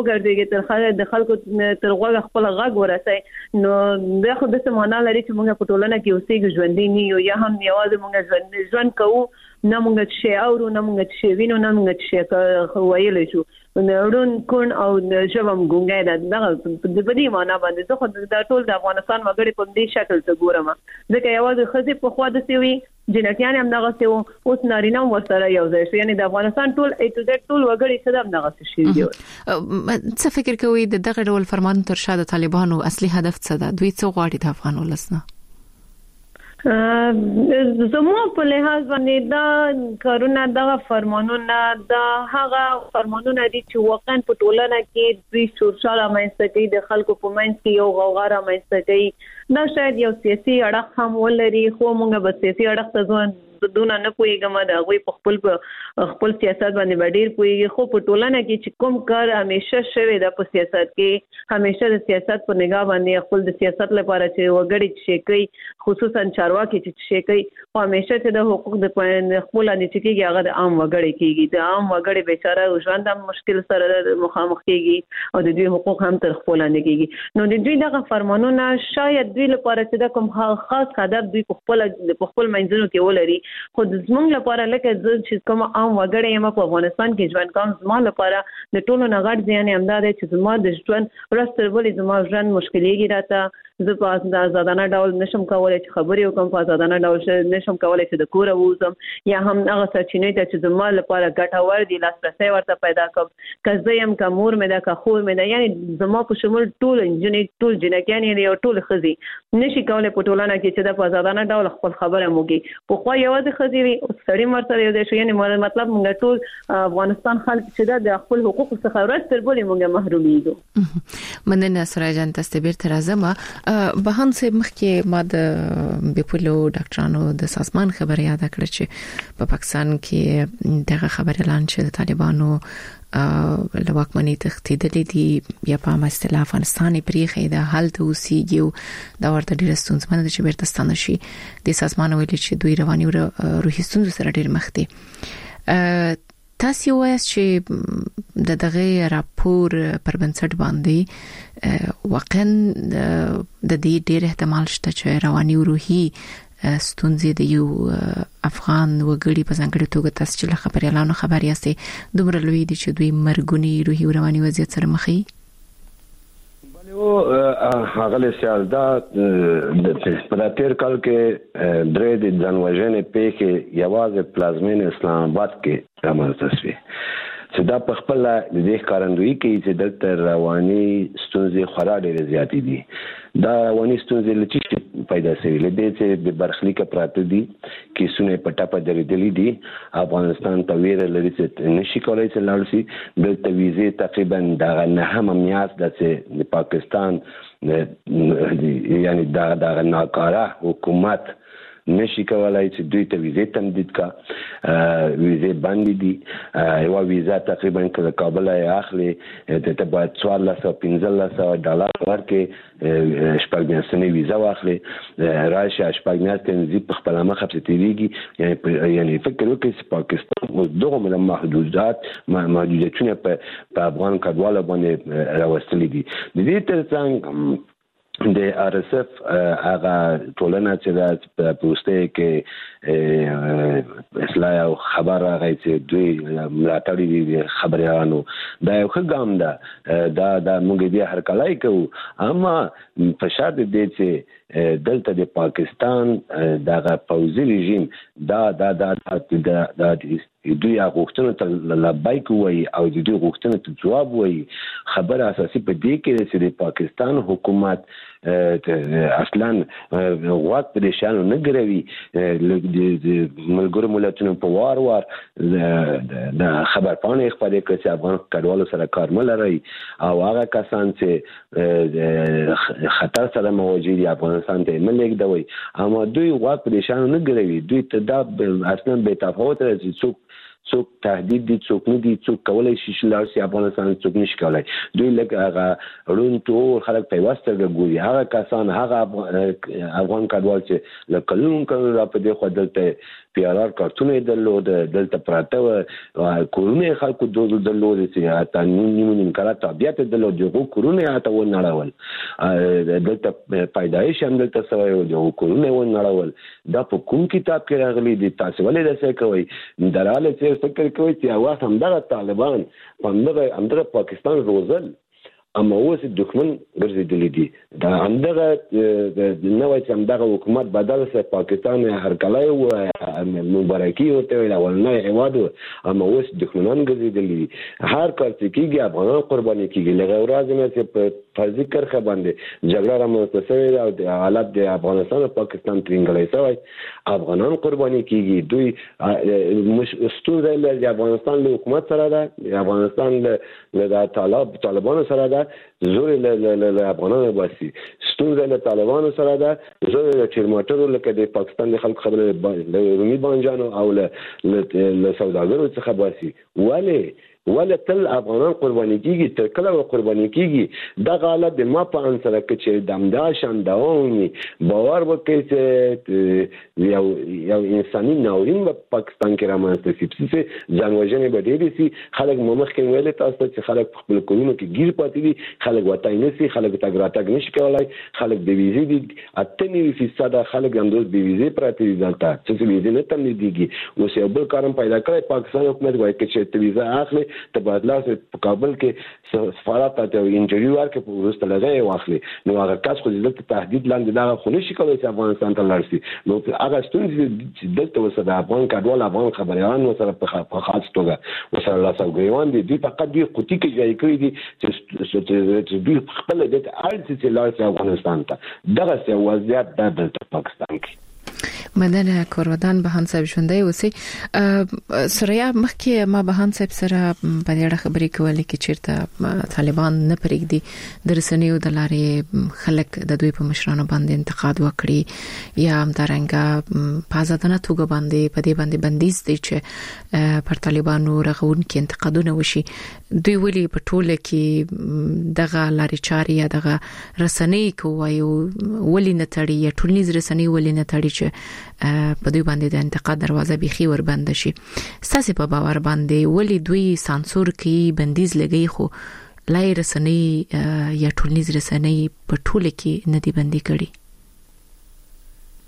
وګرځي د خلکو تر غوږ خپل غږ ورسي نو دا خو د سمونه لري چې موږ په ټولنه کې اوسېږو ژوندۍ نه یو یا هم یوازې موږ ژوند کوو نه موږ شي او نه موږ شي وینو نه موږ شي ویل شو نورون کون او ژوم ګونګای دا د بدی معنا باندې زه خو د ټول د افغانستان وګړي په دې شکل ته ګورم ځکه یوازې خزي په خوا د سوي جنکیان هم دغه سو اوس نارینه ورسره یو ځای شو یعنی د افغانستان ټول ټول وګړي څه هم دغه شي دی څه فکر کوي د دغه ډول فرمان تر شاده طالبانو اصلي هدف څه ده دوی څه غواړي د افغان ولسنه زموږ په لحاظ باندې دا کارونه دغه فرمانونه دا هغه فرمانونه دي چې واقعا په ټولنه کې دوی سوشال امنستي کوي د خلکو په منځ کې یو غوغا امنستي کوي دا شاید یو سیاسي اړخ هم ولري خو موږ به سیاسي اړخ ته ځو دونه نه پويګم دا غوي په خپل سیاست باندې ډیر پويږي خو په ټولنه کې چې کوم کار همیشه شوی د په سیاست کې همیشه د سیاست په نگاه باندې خپل د سیاست لپاره چې وګړي شي کوي خصوصا چارواکي چې شي کوي او همیشه چې د حقوق د خپل نه چکیږي هغه د عام وګړي کېږي د عام وګړي بیچاره ژوند هم مشکل سره مخامخ کېږي او د دوی حقوق هم تر خپل نه کېږي نو د دوی دغه فرمانونه شاید دوی لپاره چې د کوم خاص هدف دوی په خپل منځونو کې ولري خو د زمونږ لپاره لکه چې کوم عام وګړی یم په افغانستان کې ژوند کوم زما لپاره د ټولو نه غټ ځان هم دا چې زما د ژوند ورستر ولې زما ژوند مشکلېږي راته زه په آزادانه ډول نشم کولای چې خبرې وکم په آزادانه ډول نشم کولای چې د کور ووزم یا هم هغه سرچینې ته چې زما لپاره ګټور دي لاسرسي ورته پیدا کوم که یم که مور مې ده که خور مې ده یعنی زما په شمول ټول ټول جنکیان یو ټول خزي نشي کولای په ټولنه کې چې د آزادانه ډول خپل خبره موږي په خو یوازې خزي وي او سړی مرسته یو دی شو یعنی مطلب موږ ټول افغانستان خلک چې د خپل حقوق څخه ورته بولې موږ محرومېږو مننه سراجان تاسو بیرته راځم بهان سه مخکې ما د بیپولو ډاکټرانو د سازمان خبره یاد کړ چې په پاکستان کې دغه خبر اعلان شوه د طالبانو لواکمنۍ تختیدلې دي یا په اصطلاح افغانستان پرېخې د حل ته اوسېږي دا ورته ډېر ستونزمن دي چې بیرته ستانه شي د سازمان ویل چې دوی رواني روحي ستونزو سره ډېر مخ دي تاسو وایي چې د دغه راپور پر بنسټ باندې واقعا د دې ډېر احتمال شته چې رواني او روحي ستونزې د یو افغان وګړي په ځانګړي توګه تاسو چې خبريالانو خبر یاستئ دومره لوی دي چې دوی مرګونی روحي رواني وضعیت سره مخ دي. هغه له سیالدا په تیر کال کې درې د ځانوژنې پیښې یوازې پلازمین اسلام آباد کې رامنځته شوې چې دا په خپل د دې ښکارندویي کوي چې دلته رواني ستونزې خورا ډېرې زیاتې دي. دا رواني ستونزې له څه پیدا شوي له دې چې د برخلیک پراته دي کیسونه په ټاپه درېدلې دي افغانستان ته ویره لري چې نشي کولای چې لاړ شي دلته ویزې تقریبا دا نه میاشت د پاکستان یعنی دا ناکاره حکومت نشي کولای چې دوی ته ویزې تمدید کا ویزې باندې دي یو ویزه تقریبا کله کابل یې اخلي ته باید $1415 ورکې شپږ میاشتې ویزه واخلي راشه شپږ میاشتې په خپل مخه تیریږي یعنی فکر وکړئ چې پاکستان اوس دغه محدودیتونه په افغان کډوالو باندې راوستلي دي. د دې ترڅنګ د RSF هغه ټولنه چې د پوسټه کې اصلاح او خبر راغی چې دوی ملاتړي دي خبريالانو دا یو ښه ګام ده دا موږ دې هر کله کوو اما په شرط دې چې دلته د پاکستان دغه پوځي رژیم دا دوی غوښتنه ته لبیک وایي او دوی غوښتنه ته جواب وایي. خبره اساسي په دې کې چې د پاکستان حکومت اصلا وخت په شانو نه ګروي د ملګرو ملتونو په وار د خبر پاڼې خبرې کوي چې افغان کډوالو سره کار ملري او هغه کسان چې خطر سره مواجه دي افغانستان ته ملګری دوی اما دوی وخت په شانو نه ګروي دوی ته دا اصلا به تفاوت راځي څوک تهدید دي څوک نه دي څوک کولای شي چې لارسي افغانستان څوک نشي کولای دوی لکه هغه رون ټول خلک په واسطه ګوري هغه کسان هغه افغان کډوال چې لکه کلون را په دې خو دلته PRR کارتونه درلود دلته پراته کورونه خلکو درلود چې تا نیم کړه طبيعت درلود جو کورونه اته و نړول دلته پیدایش هم دلته سوی جو کورونه و نړول دا په کوم کتاب کې راغلي دي تاسو ولې دا څه کوي دراله چې فکر کوي چې اواز همدغه طالبان همدغه پاکستان روزل اما اوس دښمن ګرځېدلی دي دا همدغه نوې چې همدغه حکومت بدل سه پاکستان هر کله و مبارکي ورته ویل ولنه هواد اما اوس دښمنان ګرځېدلی دي هر کار چې کیږي افغانان قرباني کیږي لږه ورځ مې چې په ذکر خه باندې جګړه را مستسوي او د حالت د افغانستان او پاکستان ترنګلې سوی افغانان قرباني کیږي دوی مستوزه د افغانستان له حکومت سره ده افغانستان له طالبانو سره ده زور له افغانانو باسي ستونزه له طالبانو سره ده زور له چرماټرو لکه د پاکستان د خلک خبره له رومي بانجانو او له سوداګرو څخه باسي ولا تل افغانان قرباني کیږي تر کله قرباني کیږي دا غاله د ما په انسره کې چې دمدا شانداوني باور وکړي چې یو انساني ناورین په پاکستان کې رامنځته شي چې ځانوژنې به ډېرې سي خلک مخ کې ویل تاسو چې خلک په خپل کورونو کې گیر پاتې دي خلک وتاي نه سي خلک تاګ راتګ نشي کولای خلک د ویزې دي 98% خلک هم د ویزې پراته دي دلته چې ویزې نه تم ديږي اوس یو بل کارم پیدا کړی پاکستان حکومت وایي چې ویزه اخلي تبادله په کابل کې سفارت ته انټرویو ورکړي په ورسته لګي واخلي نو هغه کس خو د تهدید لاندې دا خو نشي کولای چې افغانستان ته لاړ شي نو هغه ستونزې چې دلته وسه افغان کډوال افغان خبريالان وسره په خاص توګه وسره لاسوګریوان دي فقط دوی قوتي کې ځای کوي دي چې دوی خپل د اړتیا چې لاړ شي افغانستان ته دغه څه وضعیت د پاکستان کې مدن کوردان بهان صاحب ژوندۍ اوسې سریا مخکې ما بهان صاحب سره په اړه خبرې کولې چې چیرته طالبان نه پرېږدي د رسنیو د لارې خلک د دوی په مشرانو باندې انتقاد وکړي یا هم ترنګ په ازادانه توګه باندې په دې باندې بندیز دي چې پر طالبانو رغون کې انتقادونه وشي دوی ولې په ټوله کې دغه لارې چاري یا دغه رسنۍ کوي ولې نه تړي یا ټولنیز رسنۍ ولې نه تړي چې په دوی باندې د انتقاد دروازه بيخي ور بند شي ساسي په باور باندې ولې دوی سانسور کوي بندیز لګي خو لای رسنۍ یا ټولنیز رسنۍ په ټوله کې نه دي بندي کړي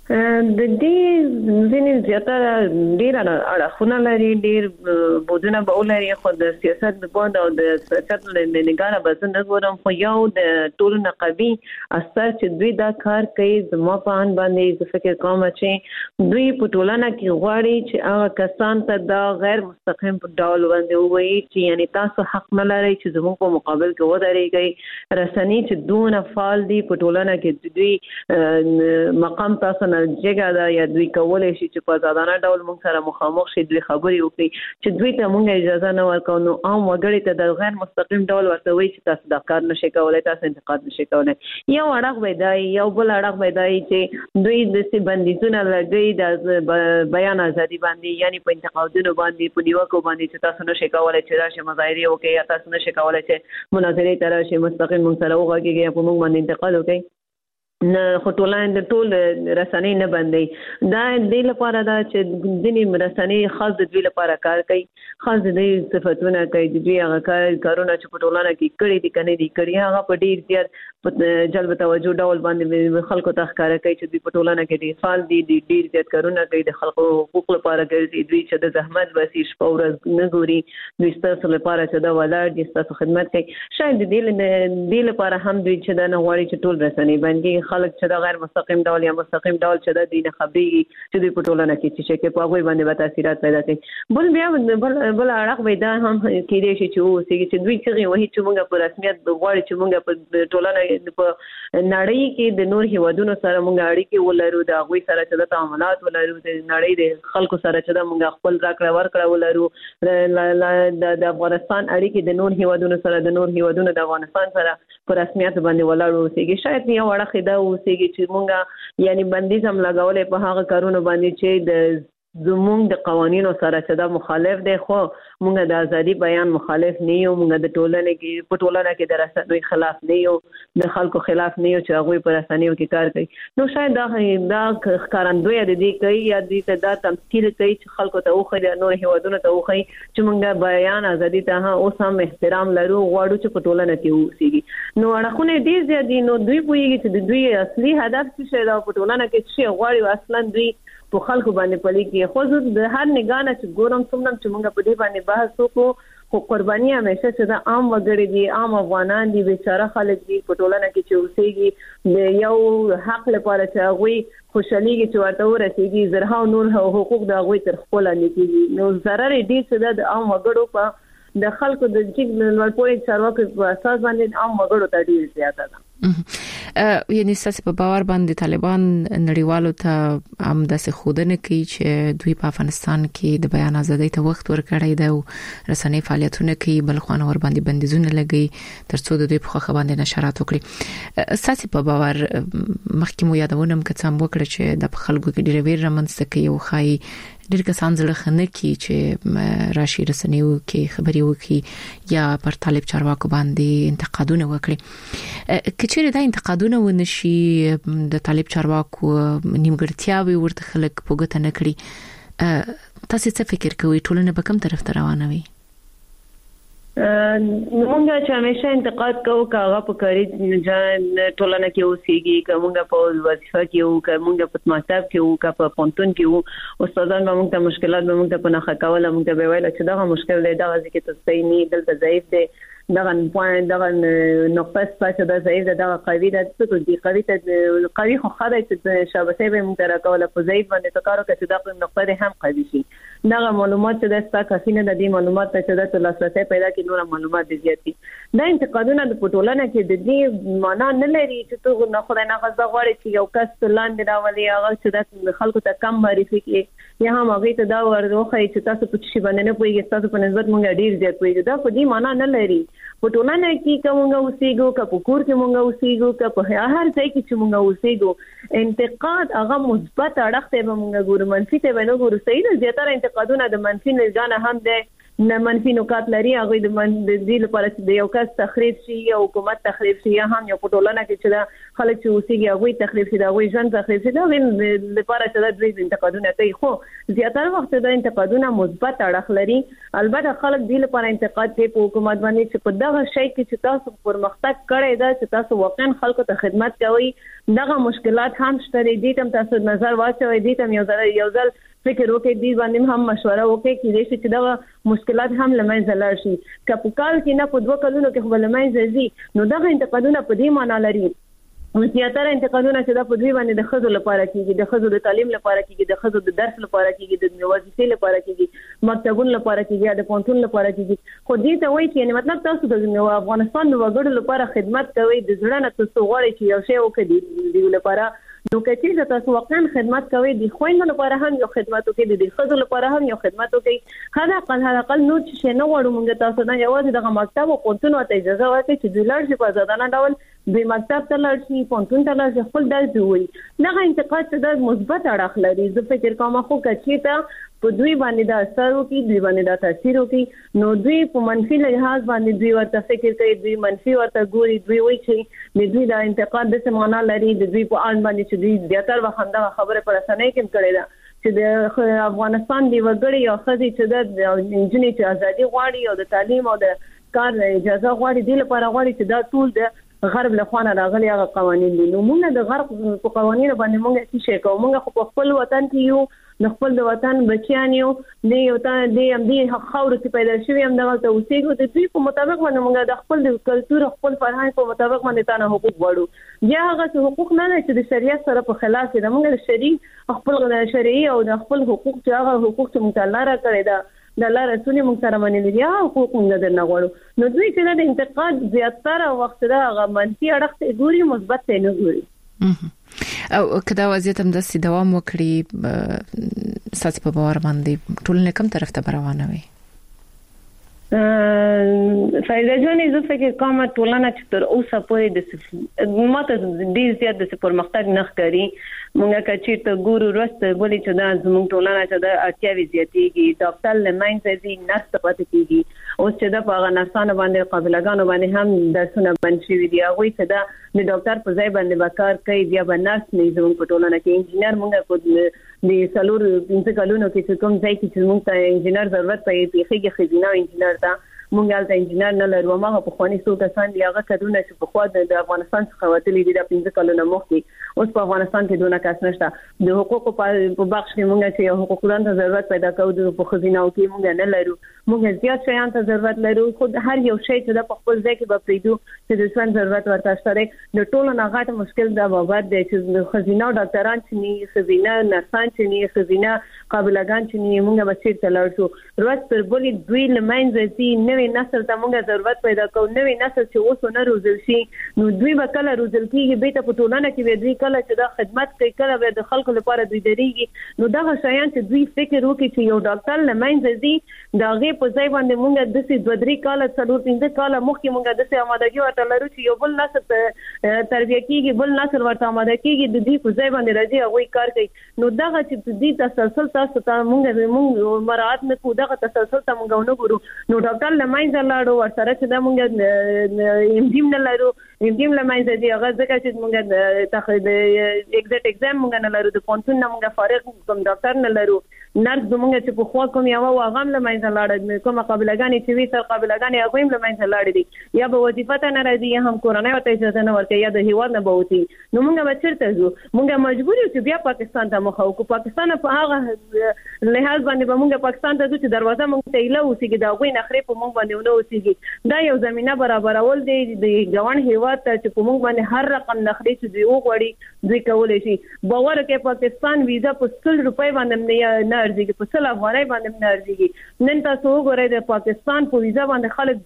د دې ځینې زیاتره ډیر اړخونه لري، ډیر بودونه به ولري، خو د سیاست د بود او د سیاست له نگاره به څنګه ګورم، خو یو د ټول نقابي اثر چې دوی دا کار کوي زما په ان باندې د فکر کوم چې دوی په ټولنه کې غواړي چې هغه کسان ته دا غیر مستقیم په ډول باندې وایي چې یعنی تاسو حق نه لرئ چې زموږ په مقابل کې ودرېږئ. رسنۍ چې دونه فعال دي په ټولنه کې دوی مقام تاسو جګه دا یا دوی کولای شي چې په ځانانه ډول موږ سره مخامخ شي، دوی خبرې وکړي چې دوی ته موږ اجازه نه ورکو. نو عام وګړي ته د غیر مستقیم ډول ورته وایي چې تاسو دا کار نشئ کولای، تاسو انتقاد نشئ کولای. یو اړخ وایي یو بل اړخ وایي چې دوی د څه بندیزونه لګي د بیان ازادي باندې، یعنی په انتقادونو باندې، په نیوکو باندې چې تاسو نشئ کولای چې راشي مظاهره وکړي یا تاسو نشئ کولای چې مناظرې ته راشي مستقیم موږ سره وغږیږي یا په موږ باندې انتقاد وکړي. نه خو ټولنه د ټول رسنۍ نه بندي. دا د لپاره دا چې ځینې رسنۍ خاص د دوی لپاره کار کوي، خاص د دوی صفاتونه کوي، د دوی هغه کارونه چې په ټولنه کې کړي دي کنه دي کړي هغه په ډیر زیات جلب توجه ډول باندې خلکو ته ښکارا کوي چې دوی په ټولنه کې ډیر فعال دي، ډیر زیات کارونه کوي، د خلکو حقوق لپاره کوي، دوی چې د زحمت بسي شپه ورځ نه ګوري، دوی ستاسو لپاره چې دا ولاړ دي، ستاسو خدمت کوي. شاید د لپاره هم دوی چې دا نه غواړي چې ټول رسنۍ باندې خلک چې دا غیر مستقیم ډول یا مستقیم ډول چې د دین خبري چې دوی په ټولنه کې چې په هغه باندې به تاثیرات پیدا کوي. بل بیا بل اړخ وای دا هم کېدای شي چې دوی چې وایي چې موږ په رسمیت غواړي چې موږ په ټولنه په نړۍ کې د نور هیوادونو سره موږ اړیکې ولرو، د هغوی سره چې د تعاملات ولرو، د نړۍ د خلکو سره چې موږ خپل راکړه ورکړه ولرو، د افغانستان اړیکې د نور هیوادونو سره، د نور هیوادونو د افغانستان سره په رسمیت باندې ولاړ اوسېږي. شاید یو اړخ دا اوسېږي چې مونږه یعنی بندیز هم لګولې په هغه کارونو باندې چې د زموږ د قوانینو سره چې دا مخالف دي، خو مونږ د ازادي بیان مخالف نه یو، مونږ د ټولنې کې په ټولنه کې د رسنیو خلاف نه یو، د خلکو خلاف نه یو چې هغه په رسنیو کې کار کوي. نو شاید دا ښکارندوی د دې کوي یا د دا تمثيل کوي چې خلکو ته وخی، نور هیوادونو ته وخی چې مونږ بیان ازادي ته اوس هم احترام لرو، غواړو چې په ټولنه کې اوسېږي. نو اړخونه دې زیاتې نو دوی پوهیږي چې دوی اصلي هدف څه دی په ټولنه کې، چې غواړي اصلا دوی په خلکو باندې پلي کې. خو زه د هر نگانه چې ګورم څومره چې موږ په دې باندې بحث وکړو، خو قرباني همیشه چې د عام وګړي دي، عام افغانان دي، بیچاره خلک دي په ټولنه کې چې اوسېږي، د یو حق لپاره چې هغوی خوشحاليږي چې ورته ورسېږي، زرها نور حقوق د هغوی تر خپل نه کېږي. نو ضرر ډېر څه د عام وګړو په د خلکو د چې لوړپوړي چارواکو په اساس باندې عام وګړو ته ډېر زیاته ده. یعنی ساسي په باور باندې طالبان نړیوالو ته هم د څخودنه کوي چې دوی په افغانستان کې د بیان ازادۍ ته وخت ورکړی دی او رسنۍ فعالیتونه کوي، بل خو ور باندې بندیزونه لګي ترڅو د دوی په خو باندې نشرات وکړي. ساسي په باور مخکې مو یادونه کوم وکړه چې د خلکو کې ډېر ویر رامنځته کوي او خای ډېر کسان زړه خنه کوي چې راشي رسنیو کې خبري وکړي یا پر طالب چارواکو باندې انتقادونه وکړي. کچېره دا انتقادونه ونشي د طالب چارواکو نیمګړتیاوي ورته خلک په ګوته نه کړي، تاسو څه فکر کوئ ټولنه به کوم طرف ته روانه وي؟ موږ چې همیشه انتقاد کوو کاغه په کاری ټولنه کې اوسېږي، کومه په وظیفه کې او کومه په مکتب کې او په پونتون کې او استادان موږ ته مشکلات موږ ته په نخښه کوله، موږ ته ویل چې دا مشکل دی، دا ځکه چې تاسو نه دلته ضعیف دی، دغه پوینټ دغه نقطه سپاسه د ضعیف دغه قوی د څه دي قوی ته قوی خو خدای چې شابسه به موږ راکوله په ضعیف باندې کارو کوي، دغه نقطه هم قوی شي. دغه معلومات چې د ستا کافینه د دې معلومات ته چې د لاسرسي پیدا کړي نور معلومات دي زیاتی. دا انتقادونه د پټولنه کې د دې معنا نه لري چې ته نه خدای نه غوښتل غواړي چې یو کس لاندې راولي هغه چې د خلکو ته کم معرفي کې یا هم هغه ته دا ورغوخه چې تاسو په شي باندې نه پوهیږئ، تاسو په نسبت موږ ډیر زیات پوهیږو. دا په دې معنا نه لري. په ټولنه کې کومه اوسېګو، په کور کې مونږ اوسېګو، په هر ځای کې چې مونږ اوسېګو، انتقاد هغه مثبت اړخ ته مونږ ګورو، منفي ته نه ګورو. صحیح ده، زیاتره انتقادونه د منفي نه هم ده، نه منفي نکات لري، هغه د دې لپاره چې د یو کس تخریب شي یا حکومت تخریب شي یا هم یو په ټولنه کې چې د خلک چې اوسېږي هغه تخریب شي دا وي ځان تخریب شي دا لپاره چې د دوی انتقادونه کوي خو زیاتره وخت د انتقادونه مثبت اړخ لري البته خلک د لپاره انتقاد کوي په حکومت باندې چې په دغه شی کې چې تاسو پرمختګ کړی دا چې تاسو واقعا خلکو ته خدمت کوي دغه مشکلات هم شته دي تم تاسو نظر واچوي دي تم یو ځل فکر وکړئ دی باندې هم مشوره وکړئ چې دغه مشکلات هم لمنځه لاړ شي کپکال کې نه په 2 کلونو کې خپل لمنځه ځي نو دغه انتقادونه په دې معنی لري زیاتره انتقادونه چې د پدوی باندې د خزو لپاره کیږي د خزو د تعلیم لپاره کیږي د خزو د درس لپاره کیږي د وظیفې لپاره کیږي مکتبونو لپاره کیږي د پونتون لپاره کیږي خو دې ته وایي چې مطلب تاسو د افغانستان د وګړو لپاره خدمت کوي د ځړه نه تاسو غواړئ چې یو شی وکړي د لپاره نو کچې تاسو واقعا خدمت کوي د خويندو لپاره هم یو خدمت وکړي د خزو لپاره هم یو خدمت وکړي هدا اقل نو چې نه وړو موږ تاسو نه یوازې د مکتب او پونتون ته اجازه ورکړي چې د لړ په ځدانه ډول د مکتب ته لړ شي پونتون ته لړ شي خپل درس وي دغه انتقاد څه د مثبت اړخ لري زه فکر کوم خو کچې ته په دوی باندې د اثر وکي دوی باندې د تاثیر وکي نو دوی په منفي لحاظ باندې دوی ورته فکر کوي دوی منفي ورته ګوري دوی وایي چې دوی د انتقاد د سمانه لري د دوی په اړه باندې چې دوی زیاتره وخت دا خبره پر اسانه کې کړي دا چې د افغانستان دی وګړي او خزي چې د انجنیر چې ازادي غواړي او د تعلیم او د کار اجازه غواړي د لپاره غواړي چې دا ټول د غرب له خوا راغلي هغه قوانين دي نو موږ د غرب په قوانینو باندې موږ هیڅ شي کوو موږ خو په خپل وطن کې یو د خپل د وطن بچیان یو د یو ته د خاور کې پیدا شوی هم دغه ته اوسېږو د دوی په مطابق باندې موږ د خپل د کلچر خپل فرهنګ په مطابق باندې تانه حقوق وړو یا هغه حقوق نه چې د شریعت سره په خلاف دي موږ د شریعت خپل د شرعي او د خپل حقوق چې هغه حقوق چې متعلقه کړی دا د الله رسول موږ سره باندې لري حقوق موږ نه غواړو نو دوی چې د انتقاد زیاتره وخت دا غو منفي اړخ ته ګوري مثبت نه ګوري او کدا وضعیت هم د دوام وکړي ساس په باور باندې ټولنه کوم طرف ته روانه وي فایده جونې زه فکر کوم ټولنه چې تر اوسه پورې د ماته ډیر زیات د پرمختګ نه ښکاري مونږه کچې ته ګورو ورسته ولې چې دا زموږ ټولنه چې د اړتیاوي زیاتېږي ډاکټر لماین ځي نرس پاتې کیږي او چې دا په نرسانو باندې قابلګانو باندې هم درسونه بند شوي دي هغه چې دا د ډاکټر په ځای باندې وکړ کوي بیا به نرس نه زموږ په ټولنه کې انجینر مونږه کو د سلور 5 کلونو کې کوم ځای کې چې مونږ ته انجینر ضرورت پېږي خېږي خزینه انجینر ته مونږ الته انجینر نه لرو ما په خواني څو کسان دی هغه کډونه چې په خوا د افغانستان څخه وتلي دي د 5 کلونو مخکې اوس په افغانستان کې دونه کس نشته د حقوقو په بخش کې مونږ چې حقوقلان ته ضرورت پیدا کوو په خزینه او کې مونږ نه لرو مونږ زیات شیان ته ضرورت لرو خو هر یو شی چې د خپل ځای کې به پریدو چې د څن ضرورت ورته شته د ټولو نه غاټه مشکل دا بابت دی چې خزینه ډاکټران چې نه خزینه نرسان چې نه خزینه قابلګان چې نه مونږ به چیرته لاړ شو ورځ تر بلې دوی لمنځه دي نوې نسل ته مونږ ضرورت پیدا کوو نوې نسل چې اوس نه روزل شي نو دوی به کله روزل کیږي به ته په ټولنه کې به دوی کله چې دا خدمت کوي کله به د خلکو لپاره دوی درېږي نو دا شیان چې دوی فکر وکړي چې یو ډاکټر لمنځه دي دا غي په ځای باندې مونږ د 2-3 کال څلور 15 کال مخکې مونږ د آمادګي ورته لرو چې یو بل نسل تربیه کیږي بل نسل ورته آماده کیږي د دې په ځای باندې راځي هغه کار کوي نو دا چې دې تسلسل تاسو ته مونږ مراعات نه کوو دا تسلسل ته مونږ نه ګورو نو ډاکټر لمنځه لاړو ورسره چې دا مونږ امدیم نه لرو امدیم لمنځه دي هغه ځکه چې مونږ تخریب ایگزیکټ ایگزام مونږ نه لرو د پونتون نه مونږ فارغ کوم ډاکټر نه لرو نرس زمونږ چې په خوا کوم یو واغم لمنځه لاړ کوم قابلګانې چې وی سر قابلګانې هغه هم لمنځه لاړ دي یا به وظیفه ته نه راځي یا هم کورونه ته اجازه نه ورکړي یا د هیواد نه بوتي نو مونږ به چیرته ځو مونږ مجبور یو چې بیا پاکستان ته مخ او پاکستان په هغه لحاظ باندې به مونږ پاکستان ته ځو چې دروازه مونږ ته ایله اوسېږي دا غوي نخري په مونږ باندې ونه اوسېږي دا یو زمينه برابرول دی د ګوان هیواد ته چې په مونږ باندې هر رقم نخري چې دی وګړي دوی کولای شي باور کې پاکستان ویزا په 100 روپۍ باندې نه ارزيږي په 100 افغانۍ باندې نه ارزيږي نن تاسو وګورئ د پاکستان په ویزا باندې خلک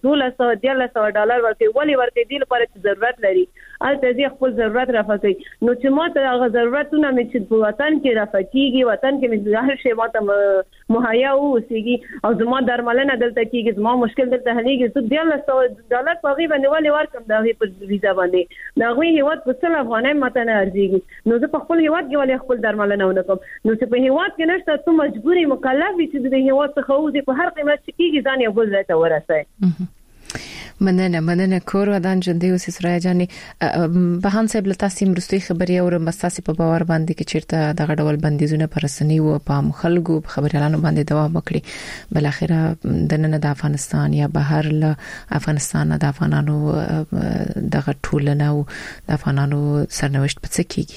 $1200 ورکوي ولې ورکوي د لپاره چې ضرورت لري البته دې خپل ضرورت رافقي نو چې ماته هغه ضرورتونه مې چې په وطن کې رافقيږي وطن کې مې ظاهر شي ماته مهیا اوسېږي او زما درملنه دلته کېږي زما مشکل دلته حلېږي زه $1200 په غي باندې ولې ورکم دا غي په ویزا باندې دا غي هیواد په 100 افغانۍ ماته نه ارزيږي نو زه په خپل هیواد کې ولې خپل درملنه ونکم نو چې په هیواد کې نشته ته مجبورې مکلف چې د هیواد څخه وځي په هر قیمت چې کېږي ځان یو بل ځای ته ورسای مننه کور ودان جندي او سرایا جاني بهان صاحب له تاسو مرستي خبري او مستاسي په باور باندې کې چیرته دغه ډول بندیزونه پرسنی او په مخالګو خبريالانو باندې دوام وکړي بل اخره د نن د افغانستان یا بهر له افغانستان د افغانانو دغه ټولنه او د افغانانو سرنوشت په څه کېږي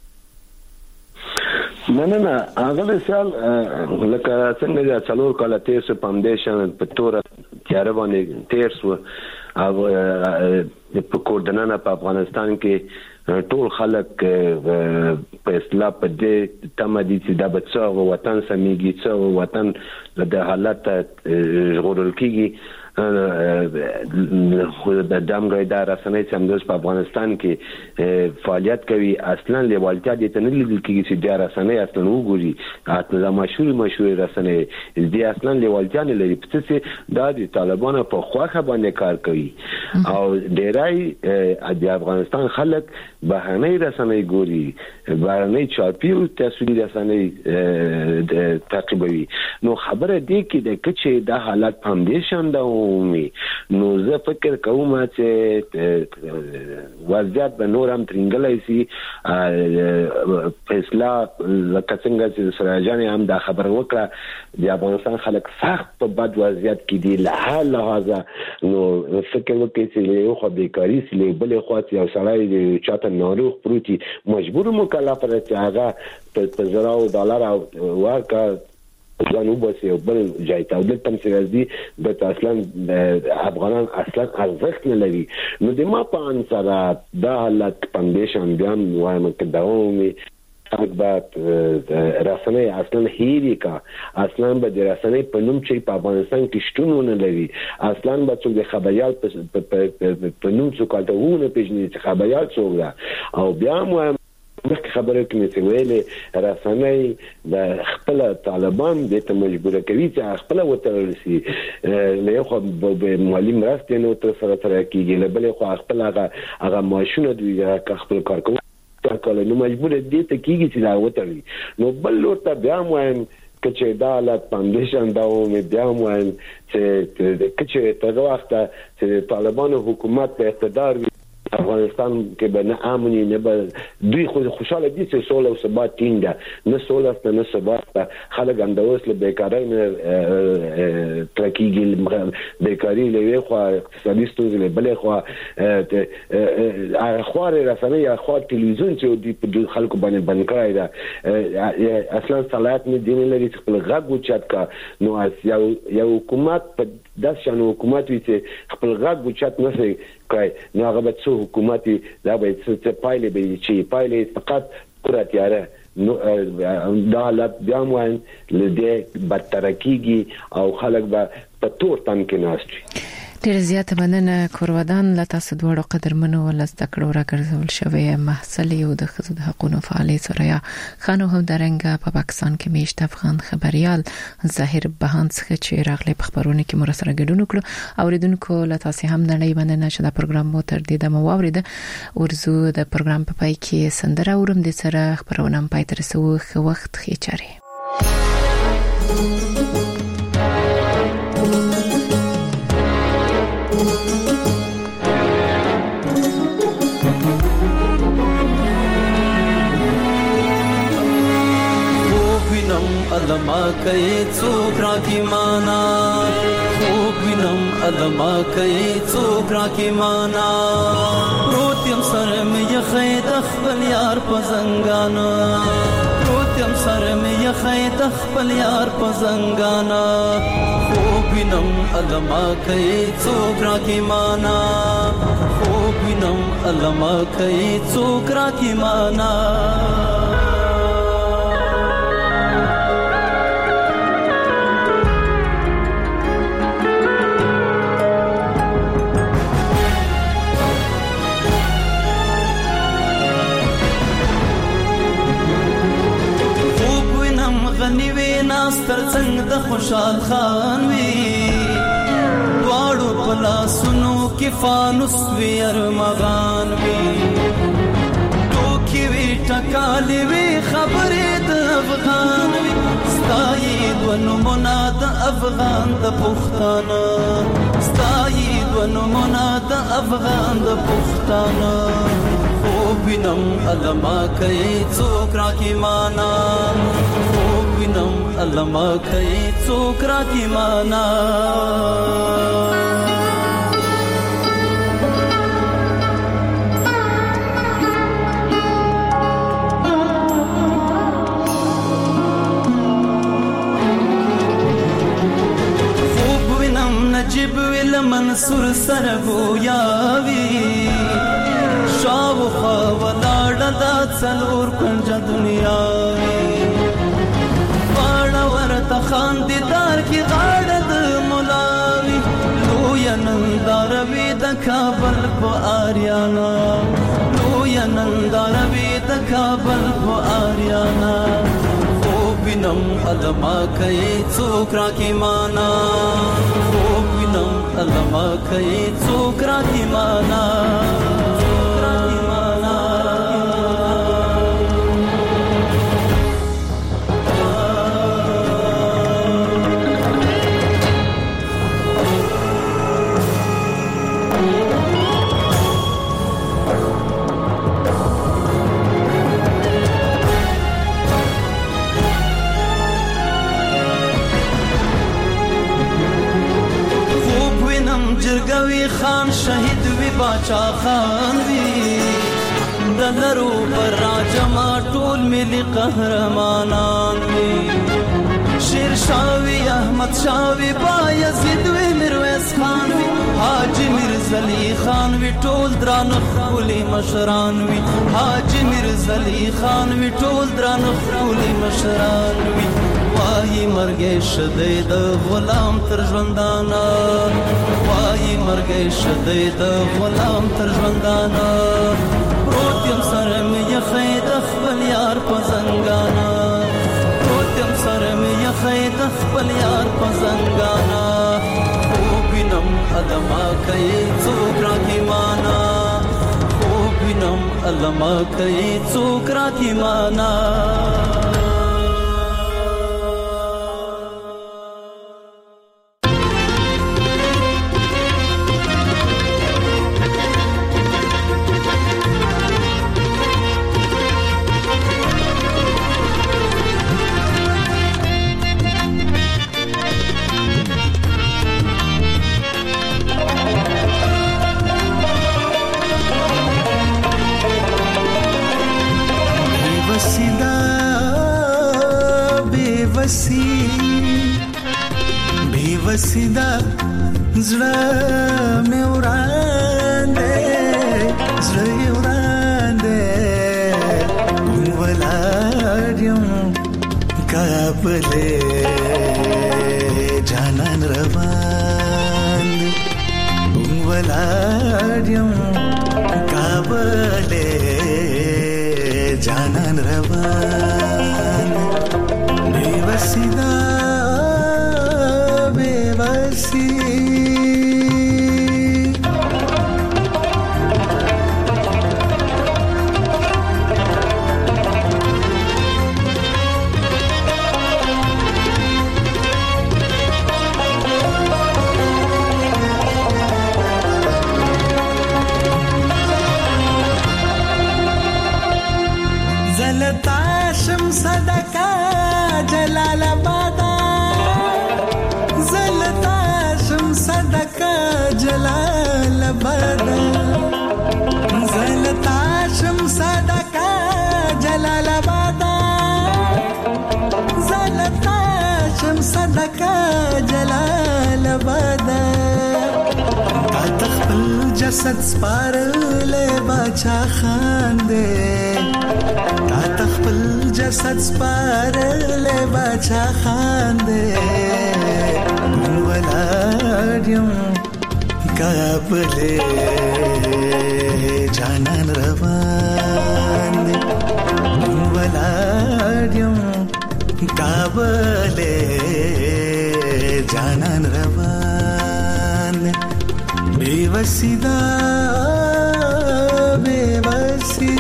نه هغه سال لکه څنګه چې څلور کاله تاسو فاونډیشن په تور تیار باندې تیرسو او په کوردنانه په افغانستان کې ټول خلک په اسلام په دې تمدي چې د بچو وطن سميږي چې وطن د حالت ژغورل کیږي د دامګړې د رسنۍ سمدوس په افغانستان کې فعالیت کوي اصلا لیوالتیا دي ته نه لیدل کیږي چې د رسنۍ اصلا وګوري اته مشهور رسنۍ دي اصلا لیوالتیا نه لري په څه د طالبانو په خواخه باندې کار کوي او ډیرای د افغانستان خلک بهرنۍ رسنۍ ګوري بهرنۍ چاپی او تصویري رسنۍ تعقیبوي نو خبره دی کې د کچې د حالت فاونډیشن دا نو زه فکر کوم چې وضعیت به نورم ترنګلای شي فیصله لکه څنګه چې سراجان هم دا خبر وکړه د افغانستان خلک سخت په بد وضعیت کې دي له لحاظه نو فکر وکړي چې یو خو بیکاری سي بل خو یو سړی چاته ناروغ پروتي مجبور مکلف راځي هغه په زراو ډالر او ورکا ځانو بس یو بل ځای ته د تمثيل دي د اصلا افغانان اصلا ارزښت نه لري نو د ما په انصار د حالت فاونډیشن بیان وایم کداومي اکبات رسنۍ اصلا هیری کا اصلا به د رسنۍ په نوم چې په افغانستان کې شتون نه لري اصلا به څوک د خبريال په نوم څوک کالته پیژني چې خبريال څوک ده او بیا مو مخکې خبره کوي چې ویلې رسنۍ د خپل طالبان د ته مجبور کوي چې خپل وترسي له خو به مالی مرسته نو تر سره کیږي له بل خو خپل هغه ماشونه دوی خپل کار کوي کله نو مجبور دي ته کیږي چې دا وتري نو بل ورته بیا وایم کچې دا حالت فاونډیشن دا و بیا وایم چې کچې په وخت چې طالبانو حکومت په اقتدار افغانستان کې به نه امني نه به دوی خو خوشاله دي چې سوله او ثبات ټینګه نه سوله نه ثبات خلک هم د وسله بیکارۍ نه ترکیږي بیکاری له خو اقتصادي ستونزې له بلې خو اخبار رسنۍ اخبار ټلویزیون چې د خلکو باندې بند کړی دا اصلا صلاحیت نه دی لري چې خپل غږ وچت کا نو یو حکومت په داس شنو حکومت وي چې خپل غږ وچت نه سي کوي نو هغه به څو حکومت دا به څه پایلې به چې پایلې فقط پراتیاره نو دا حالت بیا موان لدې بدتر کیږي او خلک به په تور تن کې ناشتي ډیر زیات مننه کورودان لا تاسو دوړو قدرمنو ول زده کړو راګرځول شوی محصل یو د خزو د حقوقو فعال سوریا خانو هم درنګ په پاکستان کې میشت افغان خبريال ظاهر بهان څخه چې راغلي په خبرونه کې مر سره ګډون کړو اوریدونکو لا تاسو هم نړۍ مننه چې دا پروګرام مو تر دې د مواورید ورزو د پروګرام په پای کې سندره اورم د سره خبرونه پای تر سو وخت خېچاري ادما کوي څوک راکی معنا خوب وینم ادما کوي څوک راکی معنا روتیم سره مې خید خپل یار په زنګانا روتیم سره مې خید خپل یار په زنګانا خوب وینم ادما کوي څوک راکی معنا خوب وینم ادما کوي څوک راکی معنا ناستر څنګه د خوشحال خان وی دواړو پلاسونو کې فانوس وی ارمغان وی تو کې وی ټکالې وی خبرې د افغان وی ستایید و نمونه د افغان د پښتانه ستایید و نمونه د افغان د پښتانه خوب وینم علما کوي څوک راکې معنا خوب وینم علما کوي څوک راکې معنا نجیب ویل منصور سرگویاوی شاوخوا ولاړ د څلور کنج دنیاوی واړه ورته خاندیدار کی غاړه د مولاوی لوی ننداروي د کابل په آریانا لوی ننداروي د کابل په آریانا وینم علما کوي څوک راکې معنا خوب وینم علما کوي څوک راکې معنا جرګوي خان شهید وی باچا خان وی دلرو پر راجما ټول ملي قهرمانان وی شیر شاوی احمد شاوی بایزید وی میرویس خان وی حاجی میرزلی خان وی ټول دران خولي مشران وی حاجی میرزلی خان وی ټول دران خولي مشران وی وای مرګ شدید غلام تر ژوندانا وای مرګ شدید غلام تر ژوندانا روتیم سره مې خید خپل یار په زنګانا روتیم سره مې خید خپل یار په زنګانا خوب وینم علما کوي څوک راکې معنا خوب وینم علما کوي څوک راکې معنا बेवसीदा زړه مې وړاندې زړه وړاندې ولادم کابلې جانان روان ولادم کابلې جانان روان बेवसीदा बेवसी زلطاشم صدقه جلالآباد زلطاشم صدقه جلالآباد زلطاشم صدقه جلالآباد زلطاشم صدقه جلالآباد تا تخپل جسد سپارلې باچا خان دې تا تخپل جسد سپارلې باچا خان دې ولادم کابلې جانان روان دې ولادم کابلې جانان روان دې बेवसीदा बेवसी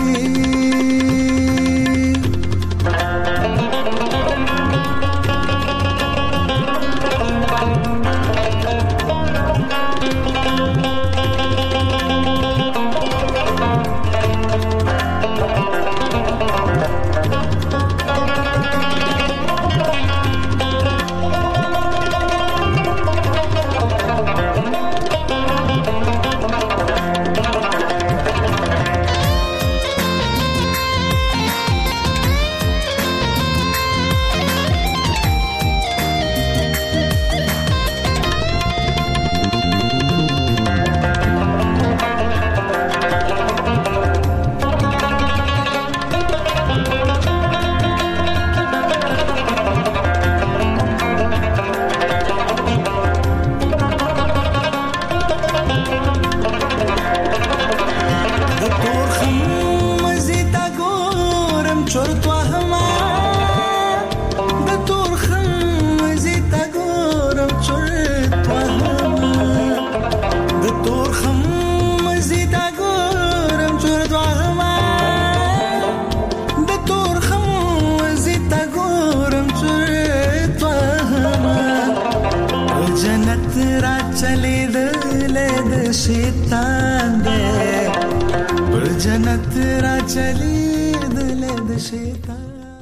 خطر چلی دل د شیطان